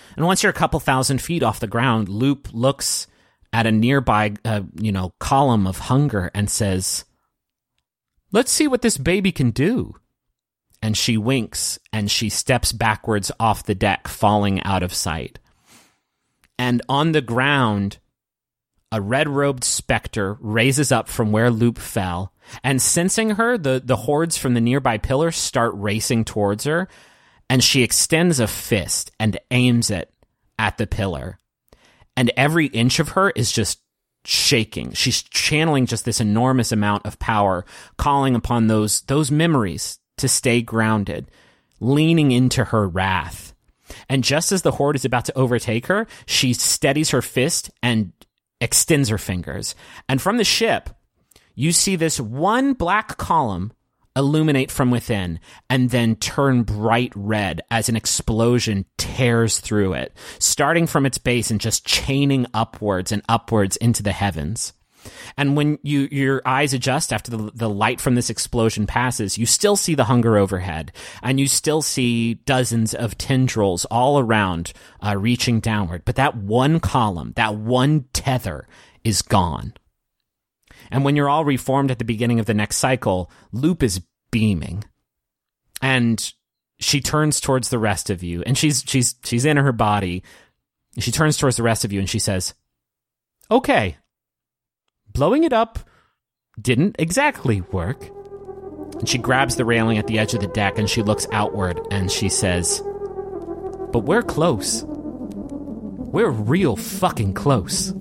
And once you're a couple thousand feet off the ground, Loop looks at a nearby, uh, you know, column of hunger and says, "Let's see what this baby can do." And she winks and she steps backwards off the deck, falling out of sight. And on the ground, a red-robed specter raises up from where Loop fell, and sensing her, the, the hordes from the nearby pillar start racing towards her, and she extends a fist and aims it at the pillar. And every inch of her is just shaking. She's channeling just this enormous amount of power, calling upon those those memories to stay grounded, leaning into her wrath. And just as the horde is about to overtake her, she steadies her fist and extends her fingers. And from the ship, you see this one black column illuminate from within and then turn bright red as an explosion tears through it, starting from its base and just chaining upwards and upwards into the heavens. And when you your eyes adjust after the, the light from this explosion passes, you still see the hunger overhead, and you still see dozens of tendrils all around uh, reaching downward. But that one column, that one tether is gone. And when you're all reformed at the beginning of the next cycle, Loop is beaming. And she turns towards the rest of you, and she's she's she's in her body. She turns towards the rest of you and she says, "Okay. Blowing it up didn't exactly work." And she grabs the railing at the edge of the deck and she looks outward and she says, "But we're close. We're real fucking close."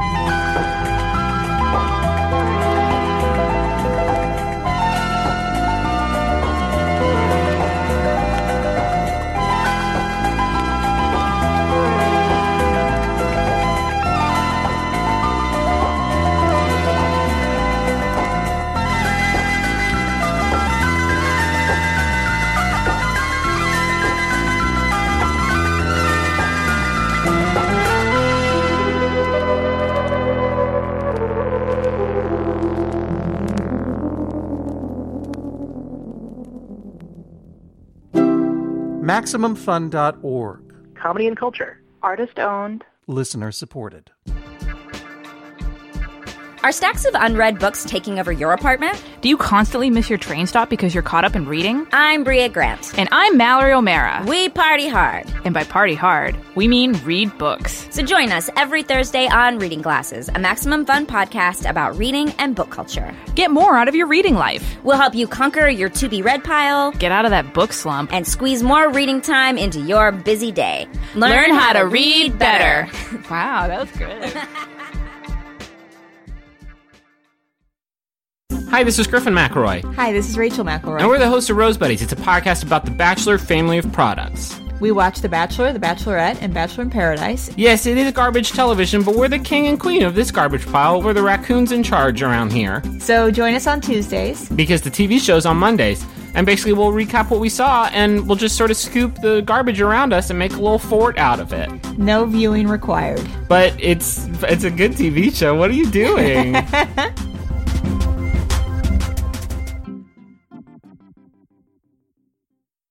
Maximum Fun dot org. Comedy and culture. Artist owned. Listener supported. Are stacks of unread books taking over your apartment? Do you constantly miss your train stop because you're caught up in reading? I'm Bria Grant. And I'm Mallory O'Mara. We party hard. And by party hard, we mean read books. So join us every Thursday on Reading Glasses, a Maximum Fun podcast about reading and book culture. Get more out of your reading life. We'll help you conquer your to-be-read pile, get out of that book slump, and squeeze more reading time into your busy day. Learn, Learn how, how to read better. Wow, that was good. Hi, this is Griffin McElroy. Hi, this is Rachel McElroy. And we're the hosts of Rose Buddies. It's a podcast about the Bachelor family of products. We watch The Bachelor, The Bachelorette, and Bachelor in Paradise. Yes, it is garbage television, but we're the king and queen of this garbage pile. We're the raccoons in charge around here. So join us on Tuesdays. Because the T V show's on Mondays. And basically we'll recap what we saw, and we'll just sort of scoop the garbage around us and make a little fort out of it. No viewing required. But it's it's a good T V show. What are you doing?